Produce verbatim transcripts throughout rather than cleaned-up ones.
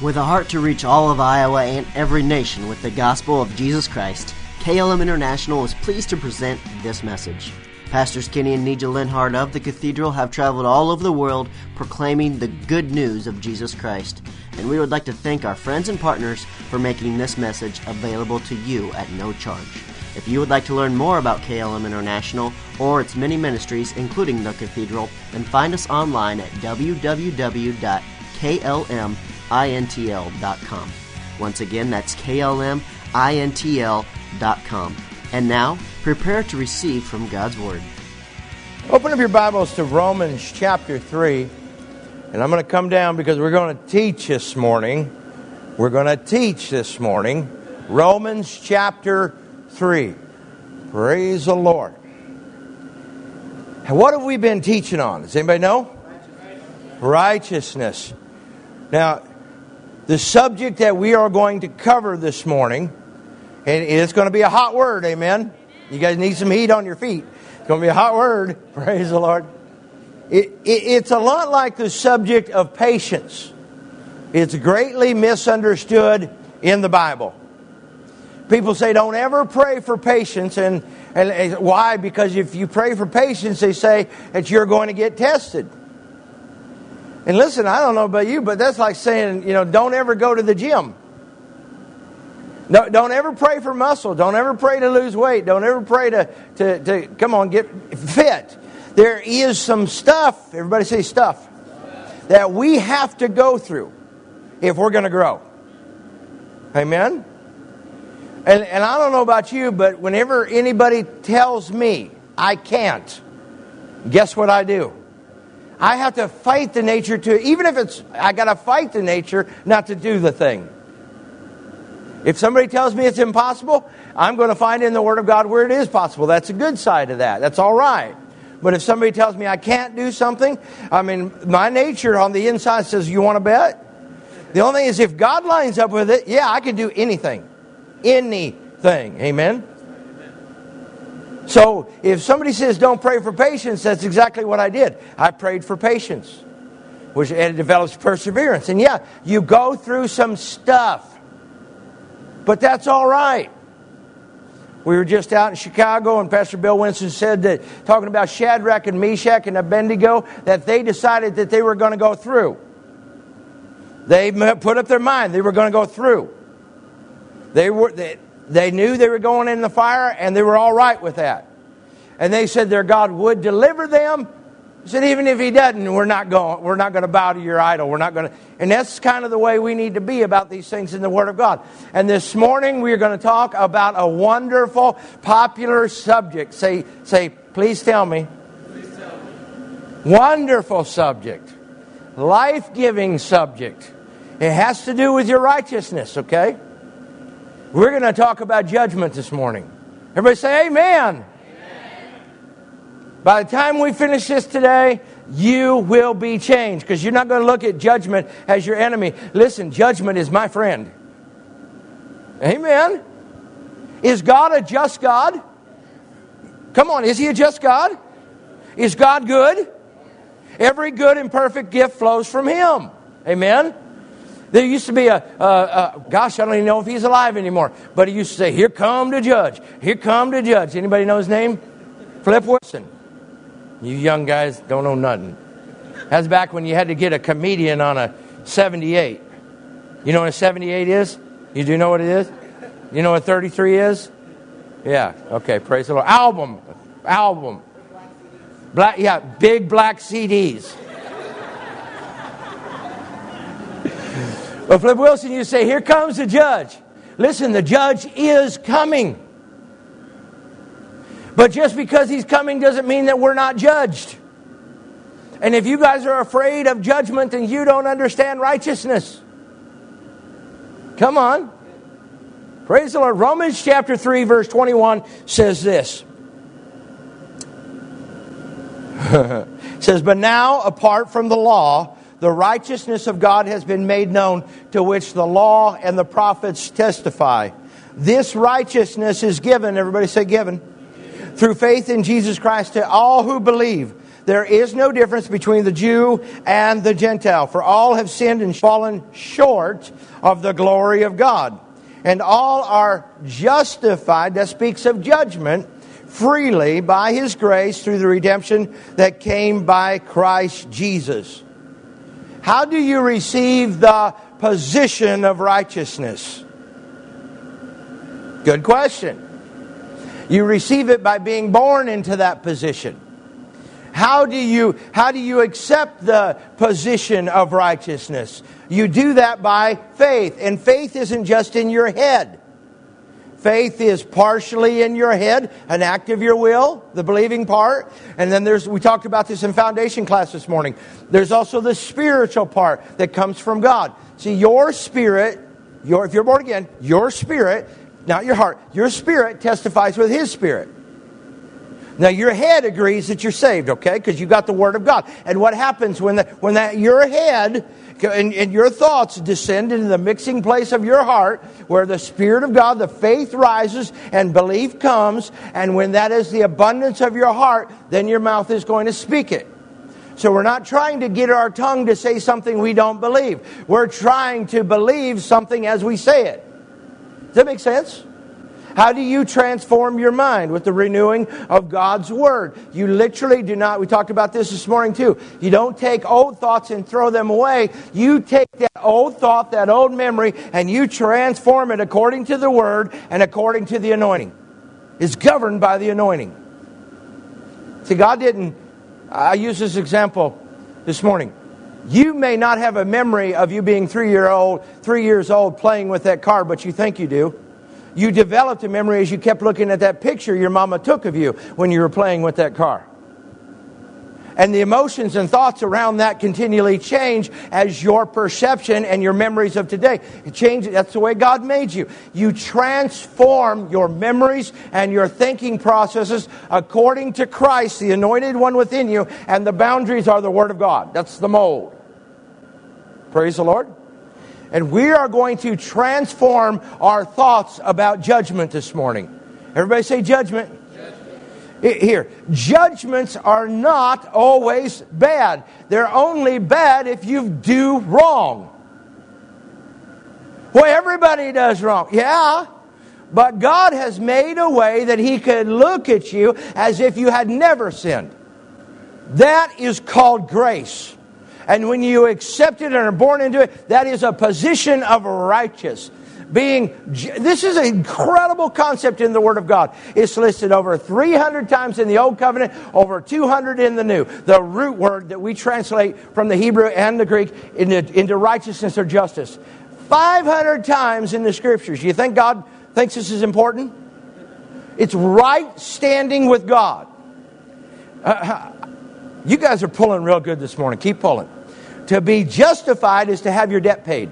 With a heart to reach all of Iowa and every nation with the gospel of Jesus Christ, K L M International is pleased to present this message. Pastors Kenny and Nija Linhart of the Cathedral have traveled all over the world proclaiming the good news of Jesus Christ. And we would like to thank our friends and partners for making this message available to you at no charge. If you would like to learn more about K L M International or its many ministries, including the Cathedral, then find us online at w w w dot k l m intl dot com. Once again, that's k l m intl dot com. And now, prepare to receive from God's Word. Open up your Bibles to Romans chapter three. And I'm going to come down because we're going to teach this morning. We're going to teach this morning. Romans chapter three. Praise the Lord. What have we been teaching on? Does anybody know? Righteousness. Now, the subject that we are going to cover this morning, and it's going to be a hot word, amen? You guys need some heat on your feet. It's going to be a hot word. Praise the Lord. It, it, it's a lot like the subject of patience. It's greatly misunderstood in the Bible. People say don't ever pray for patience. And, and, and why? Because if you pray for patience, they say that you're going to get tested. And listen, I don't know about you, but that's like saying, you know, don't ever go to the gym. No, don't ever pray for muscle. Don't ever pray to lose weight. Don't ever pray to, to, to come on, get fit. There is some stuff, everybody say stuff, that we have to go through if we're going to grow. Amen? And, and I don't know about you, but whenever anybody tells me I can't, guess what I do? I have to fight the nature to, even if it's, I got to fight the nature not to do the thing. If somebody tells me it's impossible, I'm going to find in the Word of God where it is possible. That's a good side of that. That's all right. But if somebody tells me I can't do something, I mean, my nature on the inside says, you want to bet? The only thing is if God lines up with it, yeah, I can do anything. Anything. Amen? So if somebody says don't pray for patience, that's exactly what I did. I prayed for patience, which and it develops perseverance. And yeah, you go through some stuff, but that's all right. We were just out in Chicago, and Pastor Bill Winston said that, talking about Shadrach and Meshach and Abednego, that they decided that they were going to go through. They put up their mind they were going to go through. They were they, they knew they were going in the fire, and they were all right with that. And they said their God would deliver them. He said, even if He doesn't, we're not going. We're not going to bow to your idol. We're not going to. And that's kind of the way we need to be about these things in the Word of God. And this morning we are going to talk about a wonderful, popular subject. Say, say, please tell me. Please tell me. Wonderful subject, life-giving subject. It has to do with your righteousness. Okay. We're going to talk about judgment this morning. Everybody say amen. By the time we finish this today, you will be changed. Because you're not going to look at judgment as your enemy. Listen, judgment is my friend. Amen. Is God a just God? Come on, is He a just God? Is God good? Every good and perfect gift flows from Him. Amen. There used to be a, a, a, gosh, I don't even know if he's alive anymore. But he used to say, here come the judge. Here come the judge. Anybody know his name? Flip Wilson. You young guys don't know nothing. That's back when you had to get a comedian on a seventy-eight. You know what a seventy-eight is? You do know what it is? You know what thirty-three is? Yeah. Okay. Praise the Lord. Album. Album. Black. Yeah. Big black C Ds. Well, Flip Wilson, you say, here comes the judge. Listen, the judge is coming. But just because He's coming doesn't mean that we're not judged. And if you guys are afraid of judgment, then you don't understand righteousness. Come on. Praise the Lord. Romans chapter three, verse twenty-one says this. It says, but now, apart from the law, the righteousness of God has been made known, to which the law and the prophets testify. This righteousness is given, everybody say given, through faith in Jesus Christ to all who believe. There is no difference between the Jew and the Gentile, for all have sinned and fallen short of the glory of God. And all are justified, that speaks of judgment, freely by His grace through the redemption that came by Christ Jesus. How do you receive the position of righteousness? Good question. You receive it by being born into that position. How do you, how do you accept the position of righteousness? You do that by faith. And faith isn't just in your head. Faith is partially in your head, an act of your will, the believing part. And then there's, we talked about this in foundation class this morning. There's also the spiritual part that comes from God. See, your spirit, your, if you're born again, your spirit, not your heart, your spirit testifies with His spirit. Now, your head agrees that you're saved, okay? Because you got the Word of God. And what happens when, the, when that your head and, and your thoughts descend into the mixing place of your heart, where the Spirit of God, the faith rises and belief comes, and when that is the abundance of your heart, then your mouth is going to speak it. So we're not trying to get our tongue to say something we don't believe. We're trying to believe something as we say it. Does that make sense? How do you transform your mind? With the renewing of God's Word. You literally do not, we talked about this this morning too. You don't take old thoughts and throw them away. You take that old thought, that old memory, and you transform it according to the Word and according to the anointing. It's governed by the anointing. See, God didn't, I use this example this morning. You may not have a memory of you being three year old, three years old playing with that car, but you think you do. You developed a memory as you kept looking at that picture your mama took of you when you were playing with that car. And the emotions and thoughts around that continually change as your perception and your memories of today. It changes. That's the way God made you. You transform your memories and your thinking processes according to Christ, the anointed one within you, and the boundaries are the Word of God. That's the mold. Praise the Lord. And we are going to transform our thoughts about judgment this morning. Everybody say judgment. Judgment. Here, judgments are not always bad. They're only bad if you do wrong. Well, everybody does wrong. Yeah, but God has made a way that He could look at you as if you had never sinned. That is called grace. And when you accept it and are born into it, that is a position of righteous. Being, this is an incredible concept in the Word of God. It's listed over three hundred times in the Old Covenant, over two hundred in the New. The root word that we translate from the Hebrew and the Greek into, into righteousness or justice. five hundred times in the Scriptures. You think God thinks this is important? It's right standing with God. Uh, You guys are pulling real good this morning. Keep pulling. To be justified is to have your debt paid.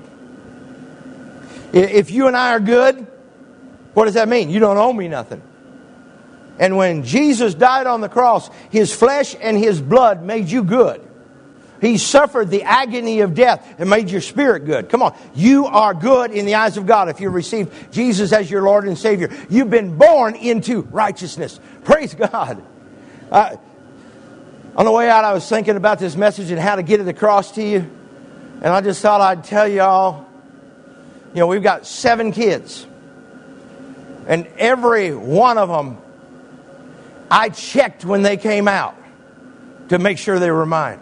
If you and I are good, what does that mean? You don't owe me nothing. And when Jesus died on the cross, His flesh and His blood made you good. He suffered the agony of death and made your spirit good. Come on. You are good in the eyes of God if you receive Jesus as your Lord and Savior. You've been born into righteousness. Praise God. Uh, On the way out, I was thinking about this message and how to get it across to you. And I just thought I'd tell you all, you know, we've got seven kids. And every one of them, I checked when they came out to make sure they were mine.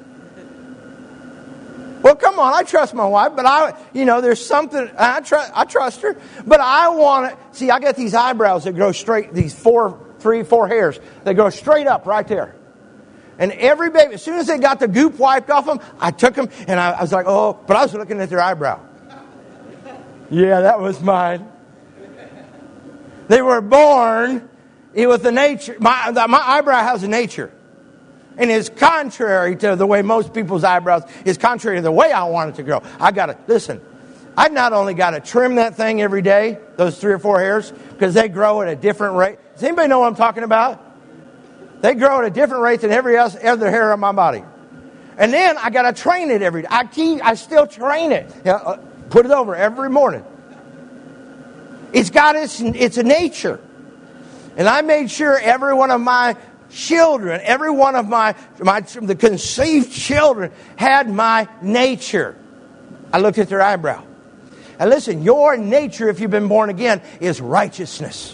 Well, come on, I trust my wife, but I, you know, there's something, I trust, I trust her, but I want to, see, I got these eyebrows that grow straight, these four, three, four hairs, that go straight up right there. And every baby, as soon as they got the goop wiped off them, I took them and I, I was like, oh, but I was looking at their eyebrow. Yeah, that was mine. They were born with the nature, my, my eyebrow has a nature. And it's contrary to the way most people's eyebrows, it's contrary to the way I want it to grow. I got to, listen, I not only got to trim that thing every day, those three or four hairs, because they grow at a different rate. Does anybody know what I'm talking about? They grow at a different rate than every other hair on my body. And then I got to train it every day. I keep, I still train it. You know, put it over every morning. It's got its, it's a nature. And I made sure every one of my children, every one of my, my the conceived children had my nature. I looked at their eyebrow. And listen, your nature, if you've been born again, is righteousness.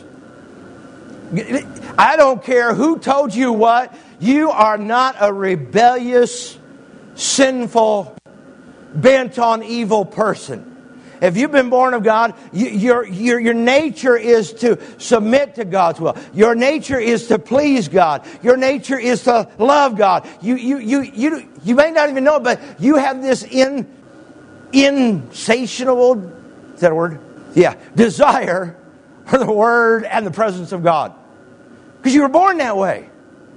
I don't care who told you what. You are not a rebellious, sinful, bent on evil person. If you've been born of God, you, your, your, your nature is to submit to God's will. Your nature is to please God. Your nature is to love God. You, you, you, you, you may not even know it, but you have this in, insatiable, is that a word? Yeah, desire for the Word and the presence of God. Because you were born that way.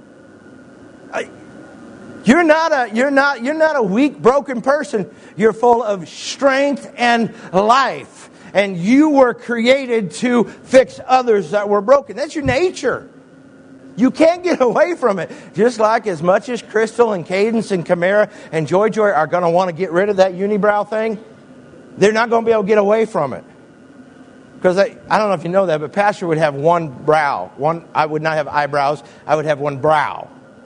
You're not a you're not you're not a weak, broken person. You're full of strength and life. And you were created to fix others that were broken. That's your nature. You can't get away from it. Just like as much as Crystal and Cadence and Camara and Joy Joy are going to want to get rid of that unibrow thing, they're not going to be able to get away from it. Because I, I don't know if you know that, but Pastor would have one brow. One I would not have eyebrows. I would have one brow.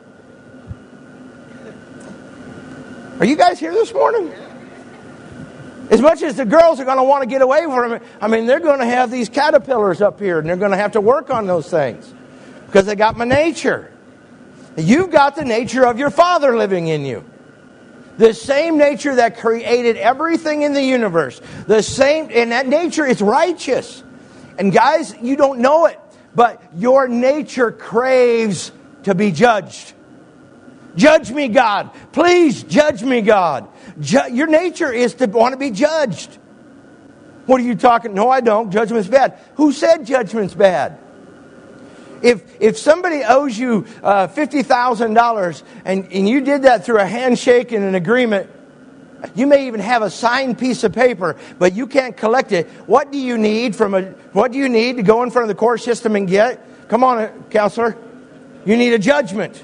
Are you guys here this morning? As much as the girls are going to want to get away from it, I mean, they're going to have these caterpillars up here, and they're going to have to work on those things. Because they got my nature. You've got the nature of your Father living in you. The same nature that created everything in the universe. The same, and that nature is righteous. And guys, you don't know it, but your nature craves to be judged. Judge me, God. Please judge me, God. Ju- your nature is to want to be judged. What are you talking? No, I don't. Judgment's bad. Who said judgment's bad? If if somebody owes you uh, fifty thousand dollars and, and you did that through a handshake and an agreement, you may even have a signed piece of paper, but you can't collect it. What do you need from a? What do you need to go in front of the court system and get? Come on, counselor. You need a judgment.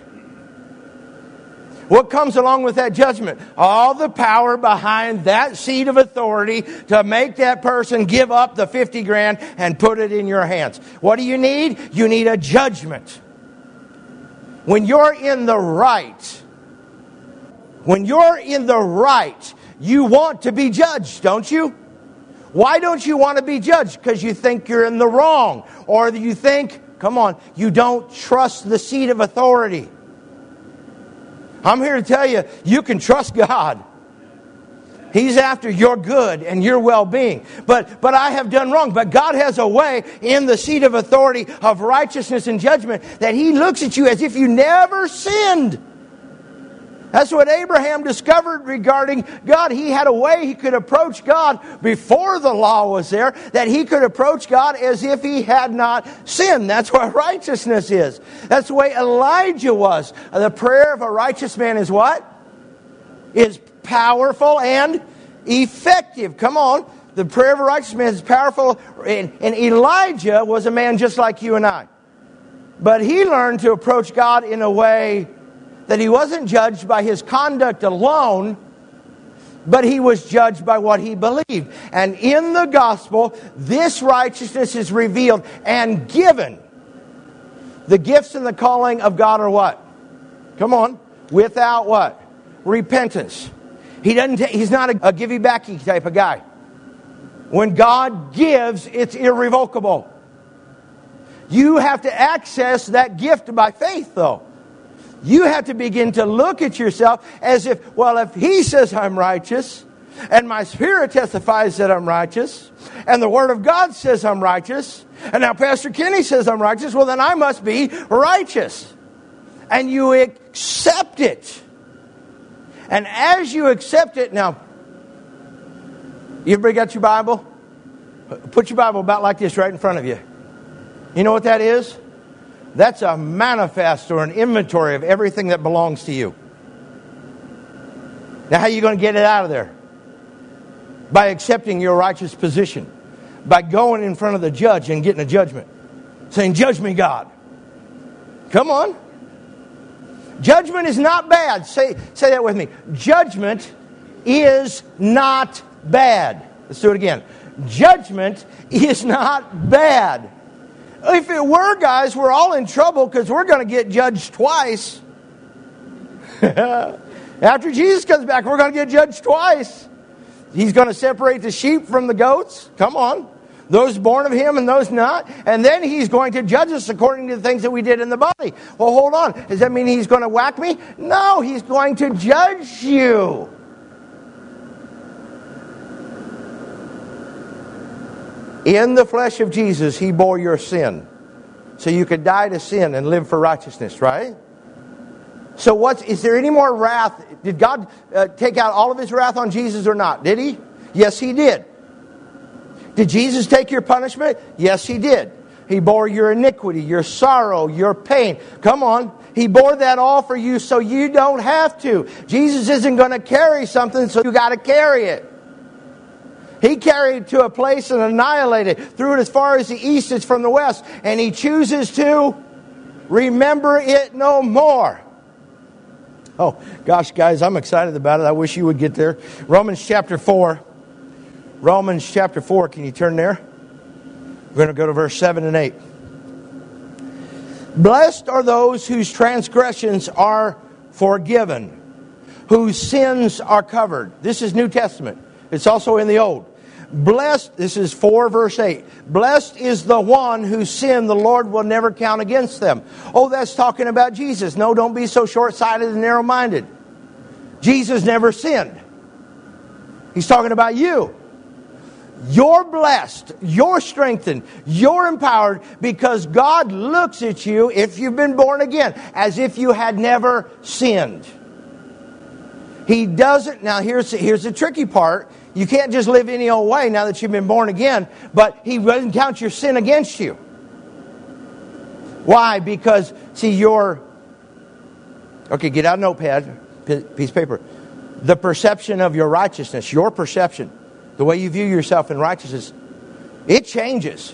What comes along with that judgment? All the power behind that seat of authority to make that person give up the fifty grand and put it in your hands. What do you need? You need a judgment. When you're in the right, when you're in the right, you want to be judged, don't you? Why don't you want to be judged? Because you think you're in the wrong. Or you think, come on, you don't trust the seat of authority. I'm here to tell you, you can trust God. He's after your good and your well-being. But but I have done wrong. But God has a way in the seat of authority of righteousness and judgment that He looks at you as if you never sinned. That's what Abraham discovered regarding God. He had a way he could approach God before the law was there, that he could approach God as if he had not sinned. That's what righteousness is. That's the way Elijah was. The prayer of a righteous man is what? Is powerful and effective. Come on. The prayer of a righteous man is powerful. And, and Elijah was a man just like you and I. But he learned to approach God in a way that he wasn't judged by his conduct alone, but he was judged by what he believed. And in the gospel, this righteousness is revealed and given. The gifts and the calling of God are what? Come on. Without what? Repentance. He doesn't. Ta- he's not a, a give-you-backy type of guy. When God gives, it's irrevocable. You have to access that gift by faith, though. You have to begin to look at yourself as if, well, if He says I'm righteous, and my spirit testifies that I'm righteous, and the Word of God says I'm righteous, and now Pastor Kenny says I'm righteous, well, then I must be righteous. And you accept it. And as you accept it, now, you everybody got your Bible? Put your Bible about like this right in front of you. You know what that is? That's a manifest or an inventory of everything that belongs to you. Now, how are you going to get it out of there? By accepting your righteous position. By going in front of the judge and getting a judgment. Saying, judge me, God. Come on. Judgment is not bad. Say, say that with me. Judgment is not bad. Let's do it again. Judgment is not bad. If it were, guys, we're all in trouble because we're going to get judged twice. After Jesus comes back, we're going to get judged twice. He's going to separate the sheep from the goats. Come on. Those born of him and those not. And then he's going to judge us according to the things that we did in the body. Well, hold on. Does that mean he's going to whack me? No, he's going to judge you. In the flesh of Jesus, he bore your sin. So you could die to sin and live for righteousness, right? So what's, is there any more wrath? Did God uh, take out all of his wrath on Jesus or not? Did he? Yes, he did. Did Jesus take your punishment? Yes, he did. He bore your iniquity, your sorrow, your pain. Come on. He bore that all for you so you don't have to. Jesus isn't going to carry something, so you got to carry it. He carried it to a place and annihilated it, threw it as far as the east is from the west. And he chooses to remember it no more. Oh, gosh, guys, I'm excited about it. I wish you would get there. Romans chapter four. Romans chapter four. Can you turn there? We're going to go to verse seven and eight. Blessed are those whose transgressions are forgiven, whose sins are covered. This is New Testament. It's also in the Old. Blessed, this is four verse eight. Blessed is the one whose sin the Lord will never count against them. Oh, that's talking about Jesus. No, don't be so short-sighted and narrow-minded. Jesus never sinned. He's talking about you. You're blessed, you're strengthened, you're empowered because God looks at you, if you've been born again, as if you had never sinned. He doesn't, now here's, here's the tricky part. You can't just live any old way now that you've been born again, but He doesn't count your sin against you. Why? Because, see, you're, okay, get out a notepad, piece of paper. The perception of your righteousness, your perception, the way you view yourself in righteousness, it changes.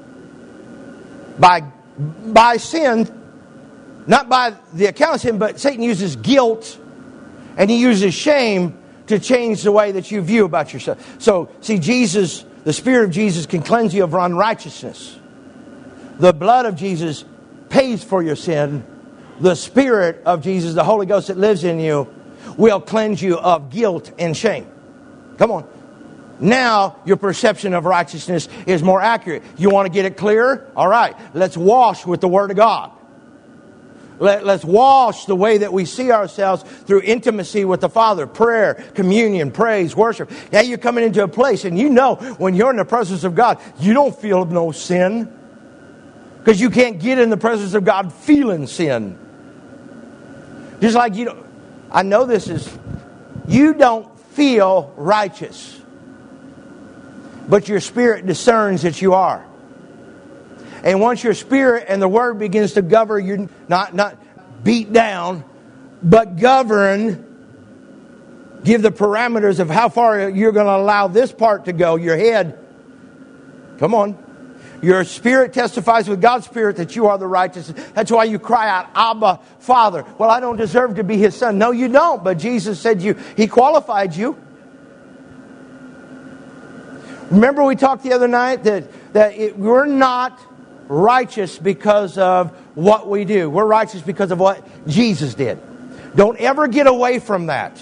By, by sin, not by the account of sin, but Satan uses guilt and he uses shame to change the way that you view about yourself. So, see, Jesus, the Spirit of Jesus can cleanse you of unrighteousness. The blood of Jesus pays for your sin. The Spirit of Jesus, the Holy Ghost that lives in you, will cleanse you of guilt and shame. Come on. Now your perception of righteousness is more accurate. You want to get it clearer? All right. Let's wash with the Word of God. Let, let's wash the way that we see ourselves through intimacy with the Father. Prayer, communion, praise, worship. Now you're coming into a place and you know when you're in the presence of God, you don't feel no sin. Because you can't get in the presence of God feeling sin. Just like you don't, I know this is, you don't feel righteous. But your spirit discerns that you are. And once your spirit and the Word begins to govern, you not not beat down, but govern, give the parameters of how far you're going to allow this part to go, your head. Come on. Your spirit testifies with God's Spirit that you are the righteous. That's why you cry out, Abba, Father. Well, I don't deserve to be His son. No, you don't. But Jesus said you, He qualified you. Remember we talked the other night that, that it, we're not righteous because of what we do. We're righteous because of what Jesus did. Don't ever get away from that.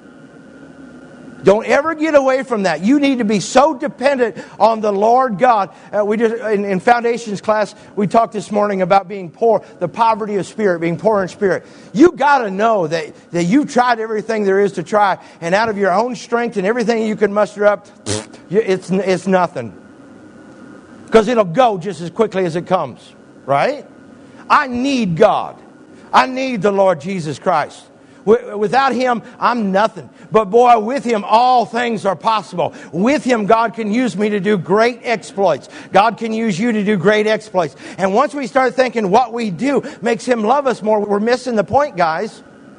Don't ever get away from that. You need to be so dependent on the Lord God. Uh, we just in, in Foundations class, we talked this morning about being poor, the poverty of spirit, being poor in spirit. You got to know that, that you've tried everything there is to try, and out of your own strength and everything you can muster up, it's, it's nothing. Because it'll go just as quickly as it comes. Right? I need God. I need the Lord Jesus Christ. Without Him, I'm nothing. But boy, with Him, all things are possible. With Him, God can use me to do great exploits. God can use you to do great exploits. And once we start thinking what we do makes Him love us more, we're missing the point, guys.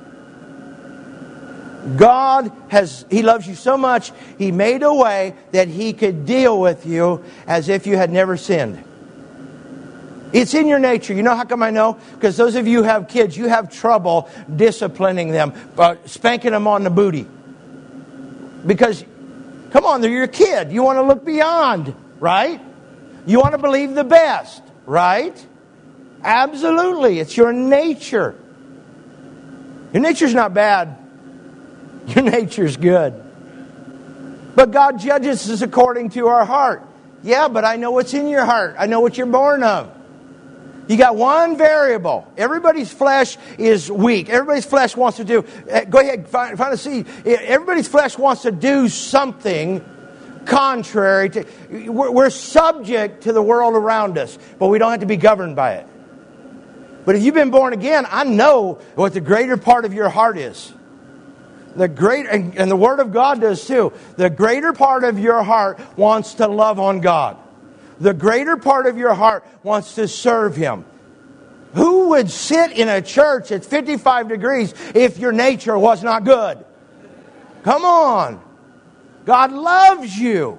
God has, He loves you so much, He made a way that He could deal with you as if you had never sinned. It's in your nature. You know how come I know? Because those of you who have kids, you have trouble disciplining them, uh, spanking them on the booty. Because, come on, they're your kid. You want to look beyond, right? You want to believe the best. right? Absolutely. It's your nature. Your nature's not bad. Your nature's good. But God judges us according to our heart. Yeah, but I know what's in your heart. I know what you're born of. You got one variable. Everybody's flesh is weak. Everybody's flesh wants to do... Go ahead, find, find a seed. Everybody's flesh wants to do something contrary to... We're, we're subject to the world around us, but we don't have to be governed by it. But if you've been born again, I know what the greater part of your heart is. The great, and, and the Word of God does too. The greater part of your heart wants to love on God. The greater part of your heart wants to serve Him. Who would sit in a church at fifty-five degrees if your nature was not good? Come on. God loves you.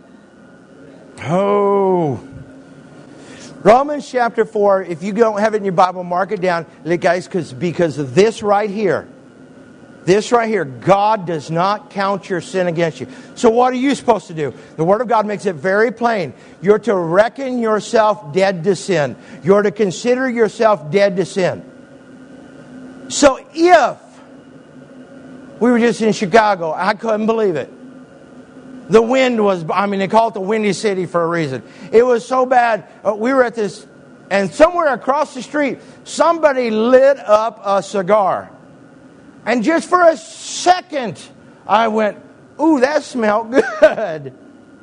Oh. Romans chapter four, if you don't have it in your Bible, mark it down. Guys, because because of this right here. This right here, God does not count your sin against you. So what are you supposed to do? The Word of God makes it very plain. You're to reckon yourself dead to sin. You're to consider yourself dead to sin. So if we were just in Chicago, I couldn't believe it. The wind was, I mean, they call it the Windy City for a reason. It was so bad. Uh, we were at this, and somewhere across the street, somebody lit up a cigar. And just for a second, I went, ooh, that smelled good.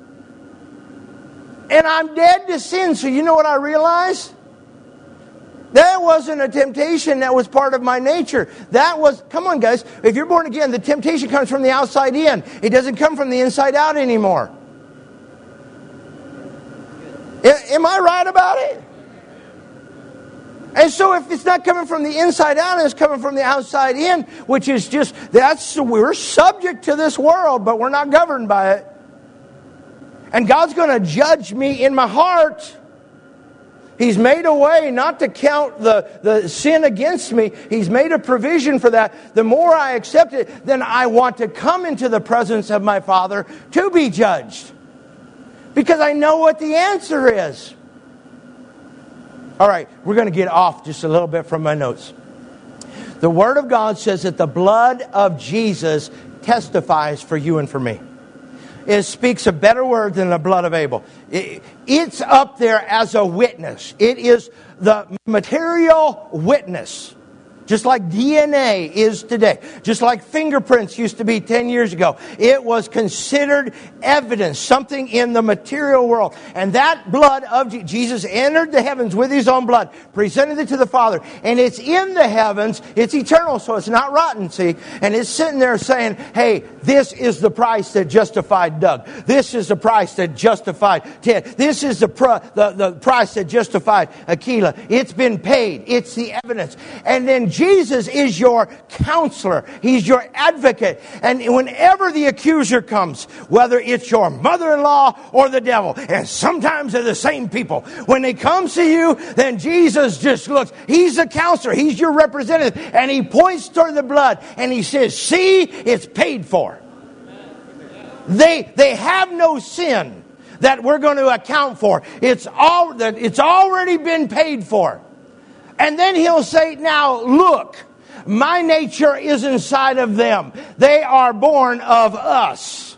And I'm dead to sin. So you know what I realized? That wasn't a temptation that was part of my nature. That was, come on guys, if you're born again, the temptation comes from the outside in. It doesn't come from the inside out anymore. Am I right about it? And so if it's not coming from the inside out, and it's coming from the outside in, which is just, that's, we're subject to this world, but we're not governed by it. And God's going to judge me in my heart. He's made a way not to count the, the sin against me. He's made a provision for that. The more I accept it, then I want to come into the presence of my Father to be judged. Because I know what the answer is. All right, we're going to get off just a little bit from my notes. The Word of God says that the blood of Jesus testifies for you and for me. It speaks a better word than the blood of Abel. It, it's up there as a witness. It is the material witness. Just like D N A is today. Just like fingerprints used to be ten years ago. It was considered evidence. Something in the material world. And that blood of Jesus entered the heavens with His own blood. Presented it to the Father. And it's in the heavens. It's eternal. So it's not rotten, see. And it's sitting there saying, hey, this is the price that justified Doug. This is the price that justified Ted. This is the, pr- the, the price that justified Akila. It's been paid. It's the evidence. And then Jesus is your counselor. He's your advocate. And whenever the accuser comes, whether it's your mother-in-law or the devil, and sometimes they're the same people, when they come to you, then Jesus just looks. He's the counselor. He's your representative. And He points toward the blood and He says, see, it's paid for. They, they have no sin that we're going to account for. It's all that it's already been paid for. And then He'll say, now look, my nature is inside of them. They are born of us.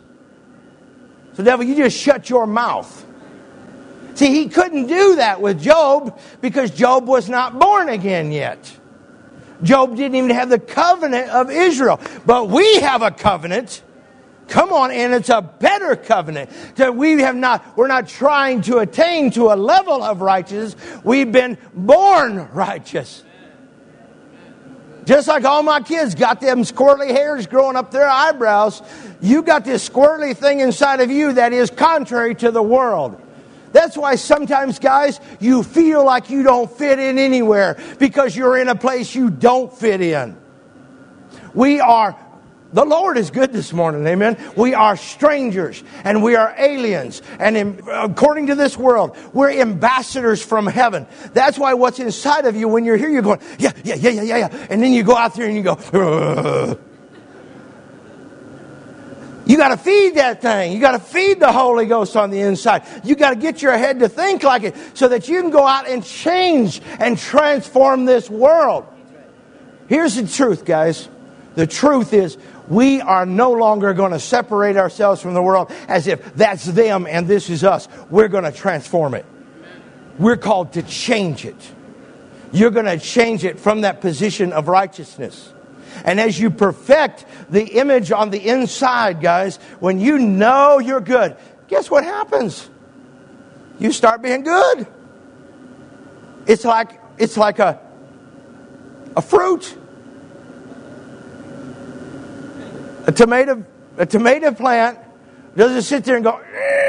So devil, you just shut your mouth. See, He couldn't do that with Job because Job was not born again yet. Job didn't even have the covenant of Israel. But we have a covenant. Come on, and it's a better covenant that we have not, we're not trying to attain to a level of righteousness. We've been born righteous. Just like all my kids got them squirrely hairs growing up their eyebrows, you got this squirrely thing inside of you that is contrary to the world. That's why sometimes, guys, you feel like you don't fit in anywhere because you're in a place you don't fit in. We are The Lord is good this morning, amen. We are strangers and we are aliens. And in, according to this world, we're ambassadors from heaven. That's why what's inside of you when you're here, you're going, yeah, yeah, yeah, yeah, yeah, yeah. And then you go out there and you go, ugh. You got to feed that thing. You got to feed the Holy Ghost on the inside. You got to get your head to think like it so that you can go out and change and transform this world. Here's the truth, guys. The truth is we are no longer going to separate ourselves from the world as if that's them and this is us. We're going to transform it. We're called to change it. You're going to change it from that position of righteousness. And as you perfect the image on the inside, guys, when you know you're good, guess what happens? You start being good. It's like it's like a a fruit. A tomato a tomato plant doesn't sit there and go.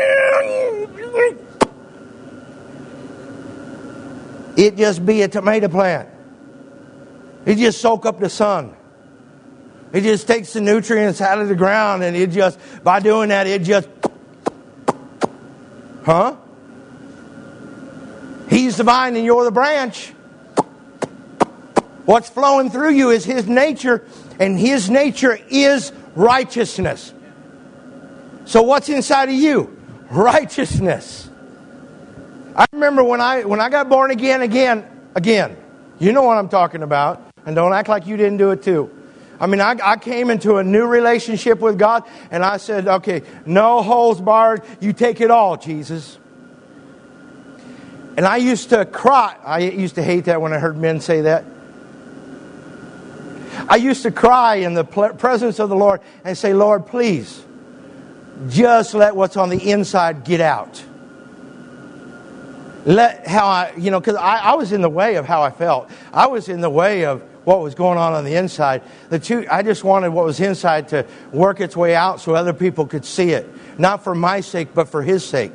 It just be a tomato plant. It just soak up the sun. It just takes the nutrients out of the ground, and it just, by doing that, it just, huh? He's the vine and you're the branch. What's flowing through you is His nature, and His nature is righteousness. So what's inside of you? Righteousness. I remember when I when I got born again, again, again. You know what I'm talking about, and don't act like you didn't do it too. I mean, I, I came into a new relationship with God, and I said, okay, no holds barred. You take it all, Jesus. And I used to cry. I used to hate that when I heard men say that. I used to cry in the presence of the Lord and say, Lord, please, just let what's on the inside get out. Let how I, you know, because I, I was in the way of how I felt. I was in the way of what was going on on the inside. The two, I just wanted what was inside to work its way out so other people could see it. Not for my sake, but for His sake.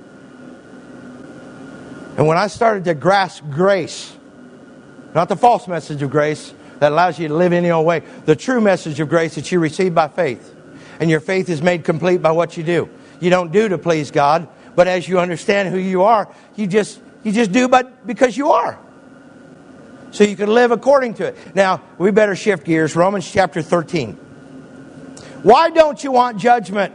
And when I started to grasp grace, not the false message of grace that allows you to live any old way, the true message of grace that you receive by faith. And your faith is made complete by what you do. You don't do to please God, but as you understand who you are, you just you just do but because you are. So you can live according to it. Now, we better shift gears. Romans chapter thirteen. Why don't you want judgment?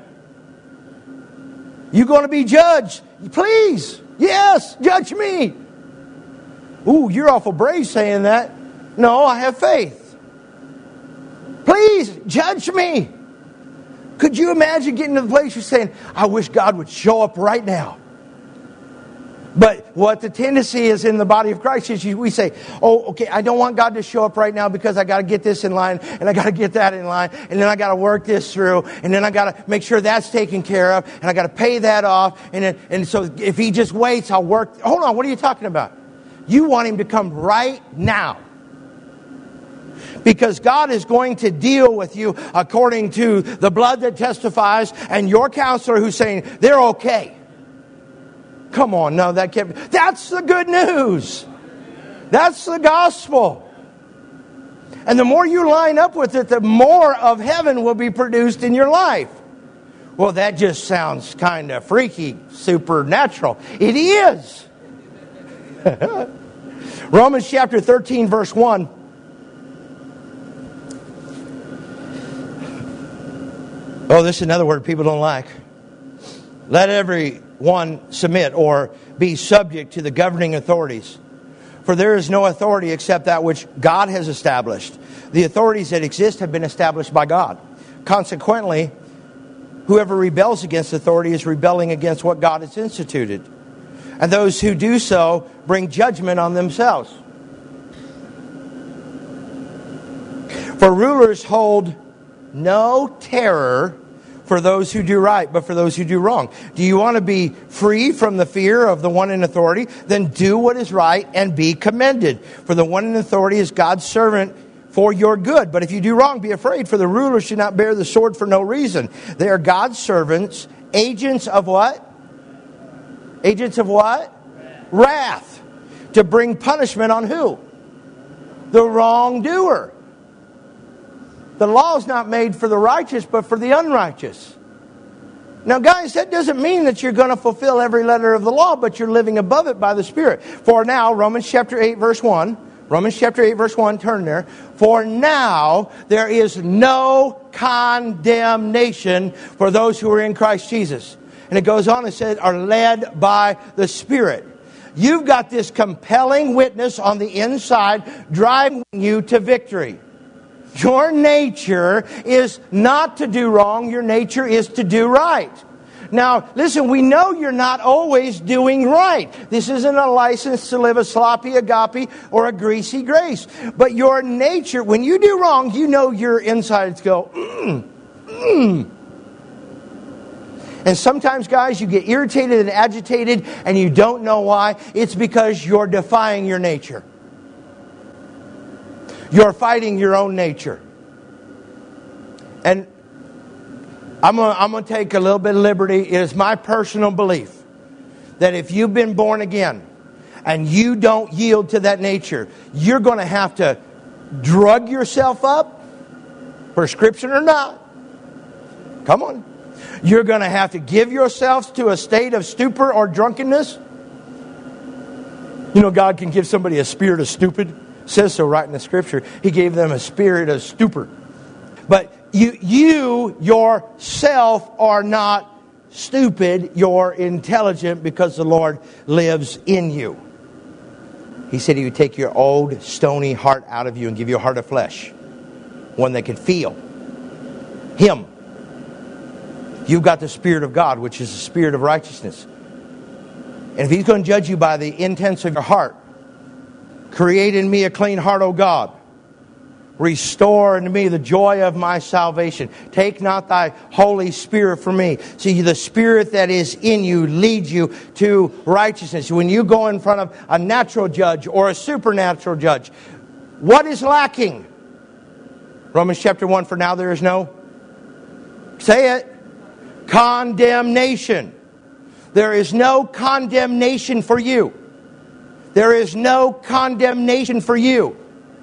You going to be judged? Please. Yes, judge me. Ooh, you're awful brave saying that. No, I have faith. Please, judge me. Could you imagine getting to the place you're saying, I wish God would show up right now? But what the tendency is in the body of Christ is we say, oh, okay, I don't want God to show up right now because I got to get this in line and I got to get that in line and then I got to work this through and then I got to make sure that's taken care of and I got to pay that off. And then, and so if He just waits, I'll work. Hold on, what are you talking about? You want Him to come right now. Because God is going to deal with you according to the blood that testifies and your counselor who's saying they're okay. Come on, no, that can't be. That's the good news. That's the gospel. And the more you line up with it, the more of heaven will be produced in your life. Well, that just sounds kind of freaky, supernatural. It is. Romans chapter thirteen, verse one. Oh, this is another word people don't like. Let everyone submit or be subject to the governing authorities. For there is no authority except that which God has established. The authorities that exist have been established by God. Consequently, whoever rebels against authority is rebelling against what God has instituted. And those who do so bring judgment on themselves. For rulers hold no terror for those who do right, but for those who do wrong. Do you want to be free from the fear of the one in authority? Then do what is right and be commended. For the one in authority is God's servant for your good. But if you do wrong, be afraid, for the ruler should not bear the sword for no reason. They are God's servants, agents of what? Agents of what? Wrath. Wrath. To bring punishment on who? The wrongdoer. The law is not made for the righteous, but for the unrighteous. Now, guys, that doesn't mean that you're going to fulfill every letter of the law, but you're living above it by the Spirit. For now, Romans chapter eight, verse one. Romans chapter eight, verse one, turn there. For now, there is no condemnation for those who are in Christ Jesus. And it goes on and says, are led by the Spirit. You've got this compelling witness on the inside driving you to victory. Your nature is not to do wrong. Your nature is to do right. Now, listen, we know you're not always doing right. This isn't a license to live a sloppy agape or a greasy grace. But your nature, when you do wrong, you know your insides go, mm, mm. And sometimes, guys, you get irritated and agitated and you don't know why. It's because you're defying your nature. You're fighting your own nature. And I'm going I'm going to take a little bit of liberty. It is my personal belief that if you've been born again and you don't yield to that nature, you're going to have to drug yourself up, prescription or not. Come on. You're going to have to give yourselves to a state of stupor or drunkenness. You know, God can give somebody a spirit of stupid. It says so right in the Scripture. He gave them a spirit of stupor. But you, you yourself are not stupid. You're intelligent because the Lord lives in you. He said He would take your old stony heart out of you and give you a heart of flesh. One that can feel Him. You've got the Spirit of God, which is the Spirit of righteousness. And if He's going to judge you by the intents of your heart, create in me a clean heart, O God. Restore unto me the joy of my salvation. Take not thy Holy Spirit from me. See, the Spirit that is in you leads you to righteousness. When you go in front of a natural judge or a supernatural judge, what is lacking? Romans chapter one, for now there is no, say it, condemnation. There is no condemnation for you. There is no condemnation for you.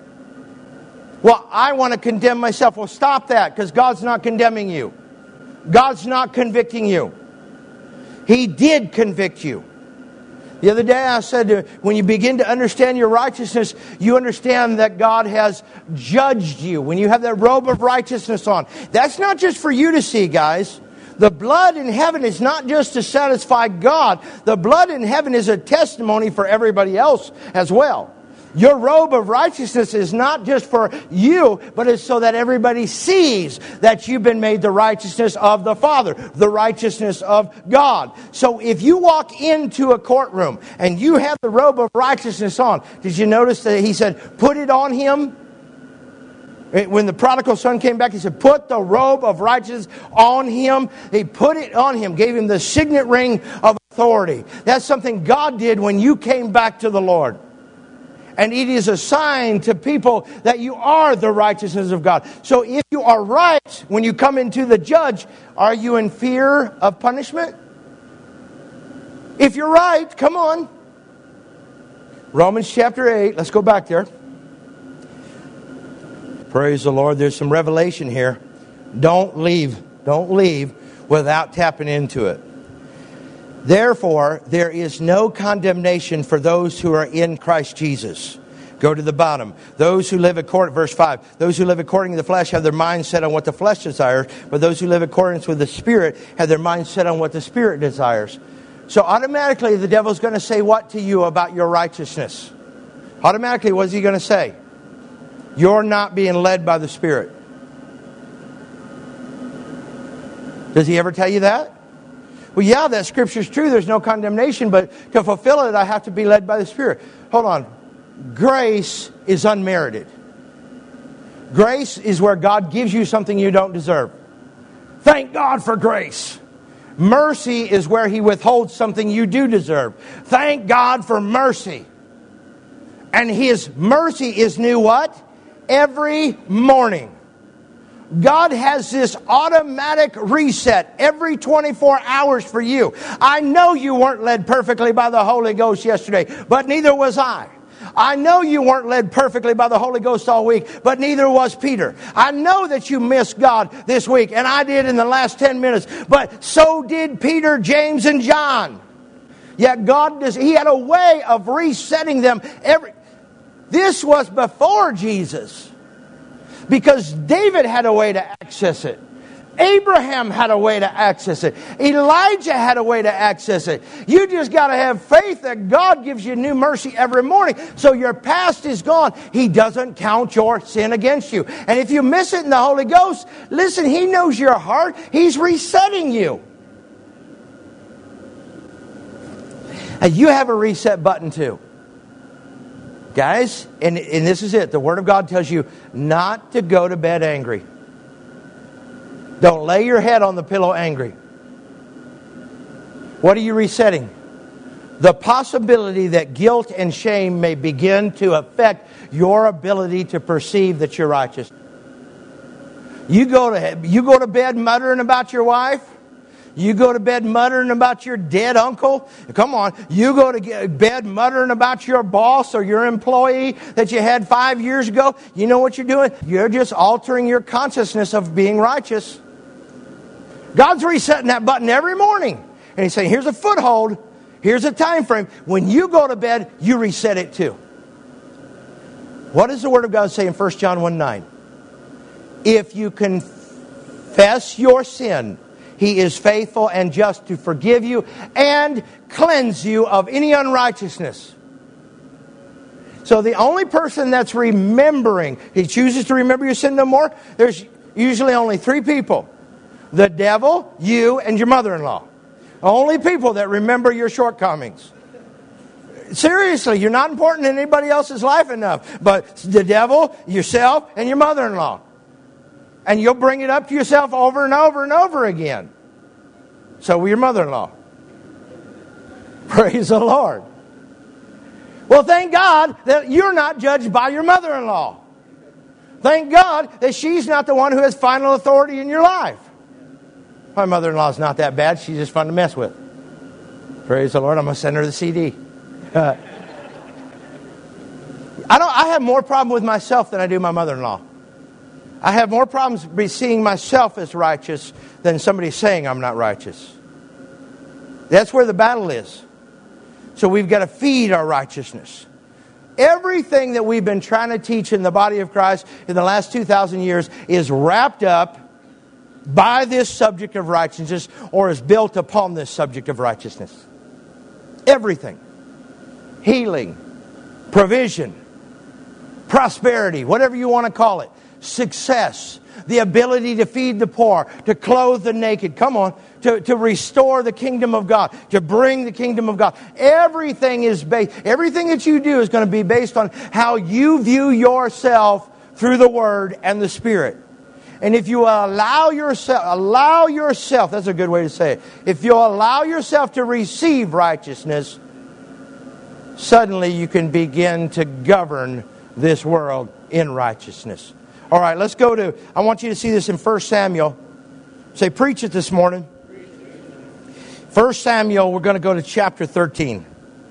Well, I want to condemn myself. Well, stop that, because God's not condemning you. God's not convicting you. He did convict you. The other day I said, when you begin to understand your righteousness, you understand that God has judged you. When you have that robe of righteousness on, that's not just for you to see, guys. The blood in heaven is not just to satisfy God. The blood in heaven is a testimony for everybody else as well. Your robe of righteousness is not just for you, but it's so that everybody sees that you've been made the righteousness of the Father, the righteousness of God. So if you walk into a courtroom and you have the robe of righteousness on, did you notice that He said, put it on him? When the prodigal son came back, He said, put the robe of righteousness on him. He put it on him, gave him the signet ring of authority. That's something God did when you came back to the Lord. And it is a sign to people that you are the righteousness of God. So if you are right when you come into the judge, are you in fear of punishment? If you're right, come on. Romans chapter eight, let's go back there. Praise the Lord. There's some revelation here. Don't leave. Don't leave without tapping into it. Therefore, there is no condemnation for those who are in Christ Jesus. Go to the bottom. Those who live according, verse five, those who live according to the flesh have their mind set on what the flesh desires, but those who live according with the Spirit have their mind set on what the Spirit desires. So automatically the devil's going to say what to you about your righteousness? Automatically, what's he going to say? You're not being led by the Spirit. Does he ever tell you that? Well, yeah, that scripture's true. There's no condemnation, but to fulfill it, I have to be led by the Spirit. Hold on. Grace is unmerited. Grace is where God gives you something you don't deserve. Thank God for grace. Mercy is where He withholds something you do deserve. Thank God for mercy. And His mercy is new what? Every morning. God has this automatic reset every twenty-four hours for you. I know you weren't led perfectly by the Holy Ghost yesterday, but neither was I. I know you weren't led perfectly by the Holy Ghost all week, but neither was Peter. I know that you missed God this week, and I did in the last ten minutes, but so did Peter, James, and John. Yet God, does, He had a way of resetting them every... This was before Jesus. Because David had a way to access it. Abraham had a way to access it. Elijah had a way to access it. You just got to have faith that God gives you new mercy every morning. So your past is gone. He doesn't count your sin against you. And if you miss it in the Holy Ghost, listen, He knows your heart. He's resetting you. And you have a reset button too. Guys, and, and this is it. The Word of God tells you not to go to bed angry. Don't lay your head on the pillow angry. What are you resetting? The possibility that guilt and shame may begin to affect your ability to perceive that you're righteous. You go to, you go to bed muttering about your wife. You go to bed muttering about your dead uncle. Come on. You go to bed muttering about your boss or your employee that you had five years ago. You know what you're doing? You're just altering your consciousness of being righteous. God's resetting that button every morning. And He's saying, here's a foothold. Here's a time frame. When you go to bed, you reset it too. What does the Word of God say in First John one nine? If you confess your sin, He is faithful and just to forgive you and cleanse you of any unrighteousness. So the only person that's remembering, He chooses to remember your sin no more, there's usually only three people. The devil, you, and your mother-in-law. Only people that remember your shortcomings. Seriously, you're not important in anybody else's life enough. But the devil, yourself, and your mother-in-law. And you'll bring it up to yourself over and over and over again. So will your mother-in-law. Praise the Lord. Well, thank God that you're not judged by your mother-in-law. Thank God that she's not the one who has final authority in your life. My mother-in-law is not that bad. She's just fun to mess with. Praise the Lord. I'm going to send her the C D. Uh, I don't. I have more problem with myself than I do my mother-in-law. I have more problems be seeing myself as righteous than somebody saying I'm not righteous. That's where the battle is. So we've got to feed our righteousness. Everything that we've been trying to teach in the body of Christ in the last two thousand years is wrapped up by this subject of righteousness, or is built upon this subject of righteousness. Everything. Healing, provision, prosperity, whatever you want to call it. Success, the ability to feed the poor, to clothe the naked. Come on, to, to restore the kingdom of God, to bring the kingdom of God. Everything is based, everything that you do is going to be based on how you view yourself through the Word and the Spirit. And if you allow yourself, allow yourself, that's a good way to say it. If you allow yourself to receive righteousness, suddenly you can begin to govern this world in righteousness. All right, let's go to, I want you to see this in First Samuel. Say, preach it this morning. First Samuel, we're going to go to chapter thirteen.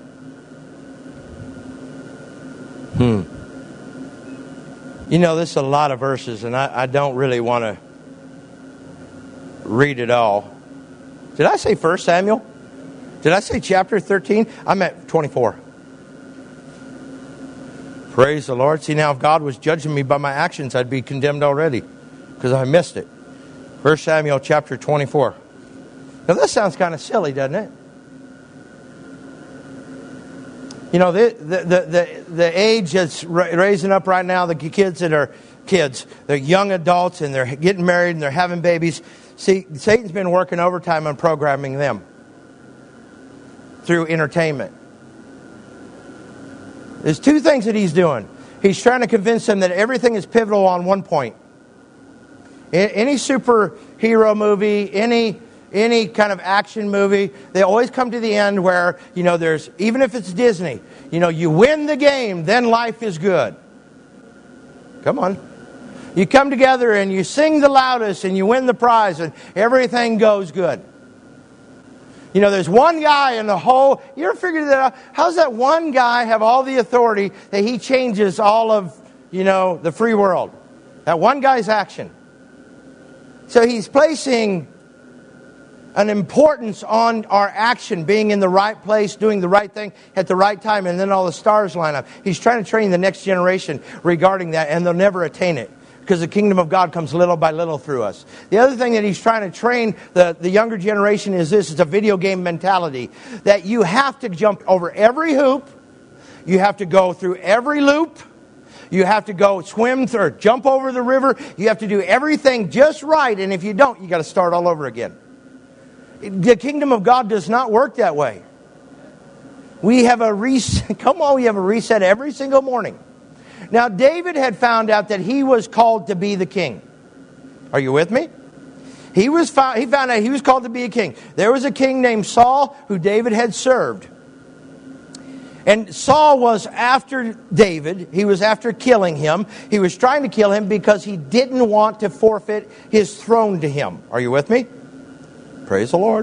Hmm. You know, this is a lot of verses, and I, I don't really want to read it all. Did I say First Samuel? Did I say chapter thirteen? I'm at twenty-four. Praise the Lord. See, now if God was judging me by my actions, I'd be condemned already because I missed it. First Samuel chapter twenty-four. Now, that sounds kind of silly, doesn't it? You know, the the the, the, the age that's raising up right now, the kids that are kids, they're young adults and they're getting married and they're having babies. See, Satan's been working overtime on programming them through entertainment. There's two things that he's doing. He's trying to convince them that everything is pivotal on one point. Any superhero movie, any any kind of action movie, they always come to the end where, you know, there's, even if it's Disney, you know, you win the game, then life is good. Come on. You come together and you sing the loudest and you win the prize and everything goes good. You know, there's one guy in the whole, you ever figured that out? How's that one guy have all the authority that he changes all of, you know, the free world? That one guy's action. So he's placing an importance on our action, being in the right place, doing the right thing at the right time, and then all the stars line up. He's trying to train the next generation regarding that, and they'll never attain it because the kingdom of God comes little by little through us. The other thing that he's trying to train the, the younger generation is this. It's a video game mentality. That you have to jump over every hoop. You have to go through every loop. You have to go swim through, or jump over the river. You have to do everything just right. And if you don't, you got to start all over again. The kingdom of God does not work that way. We have a reset. Come on, we have a reset every single morning. Now, David had found out that he was called to be the king. Are you with me? He was found, he found out he was called to be a king. There was a king named Saul who David had served. And Saul was after David. He was after killing him. He was trying to kill him because he didn't want to forfeit his throne to him. Are you with me? Praise the Lord.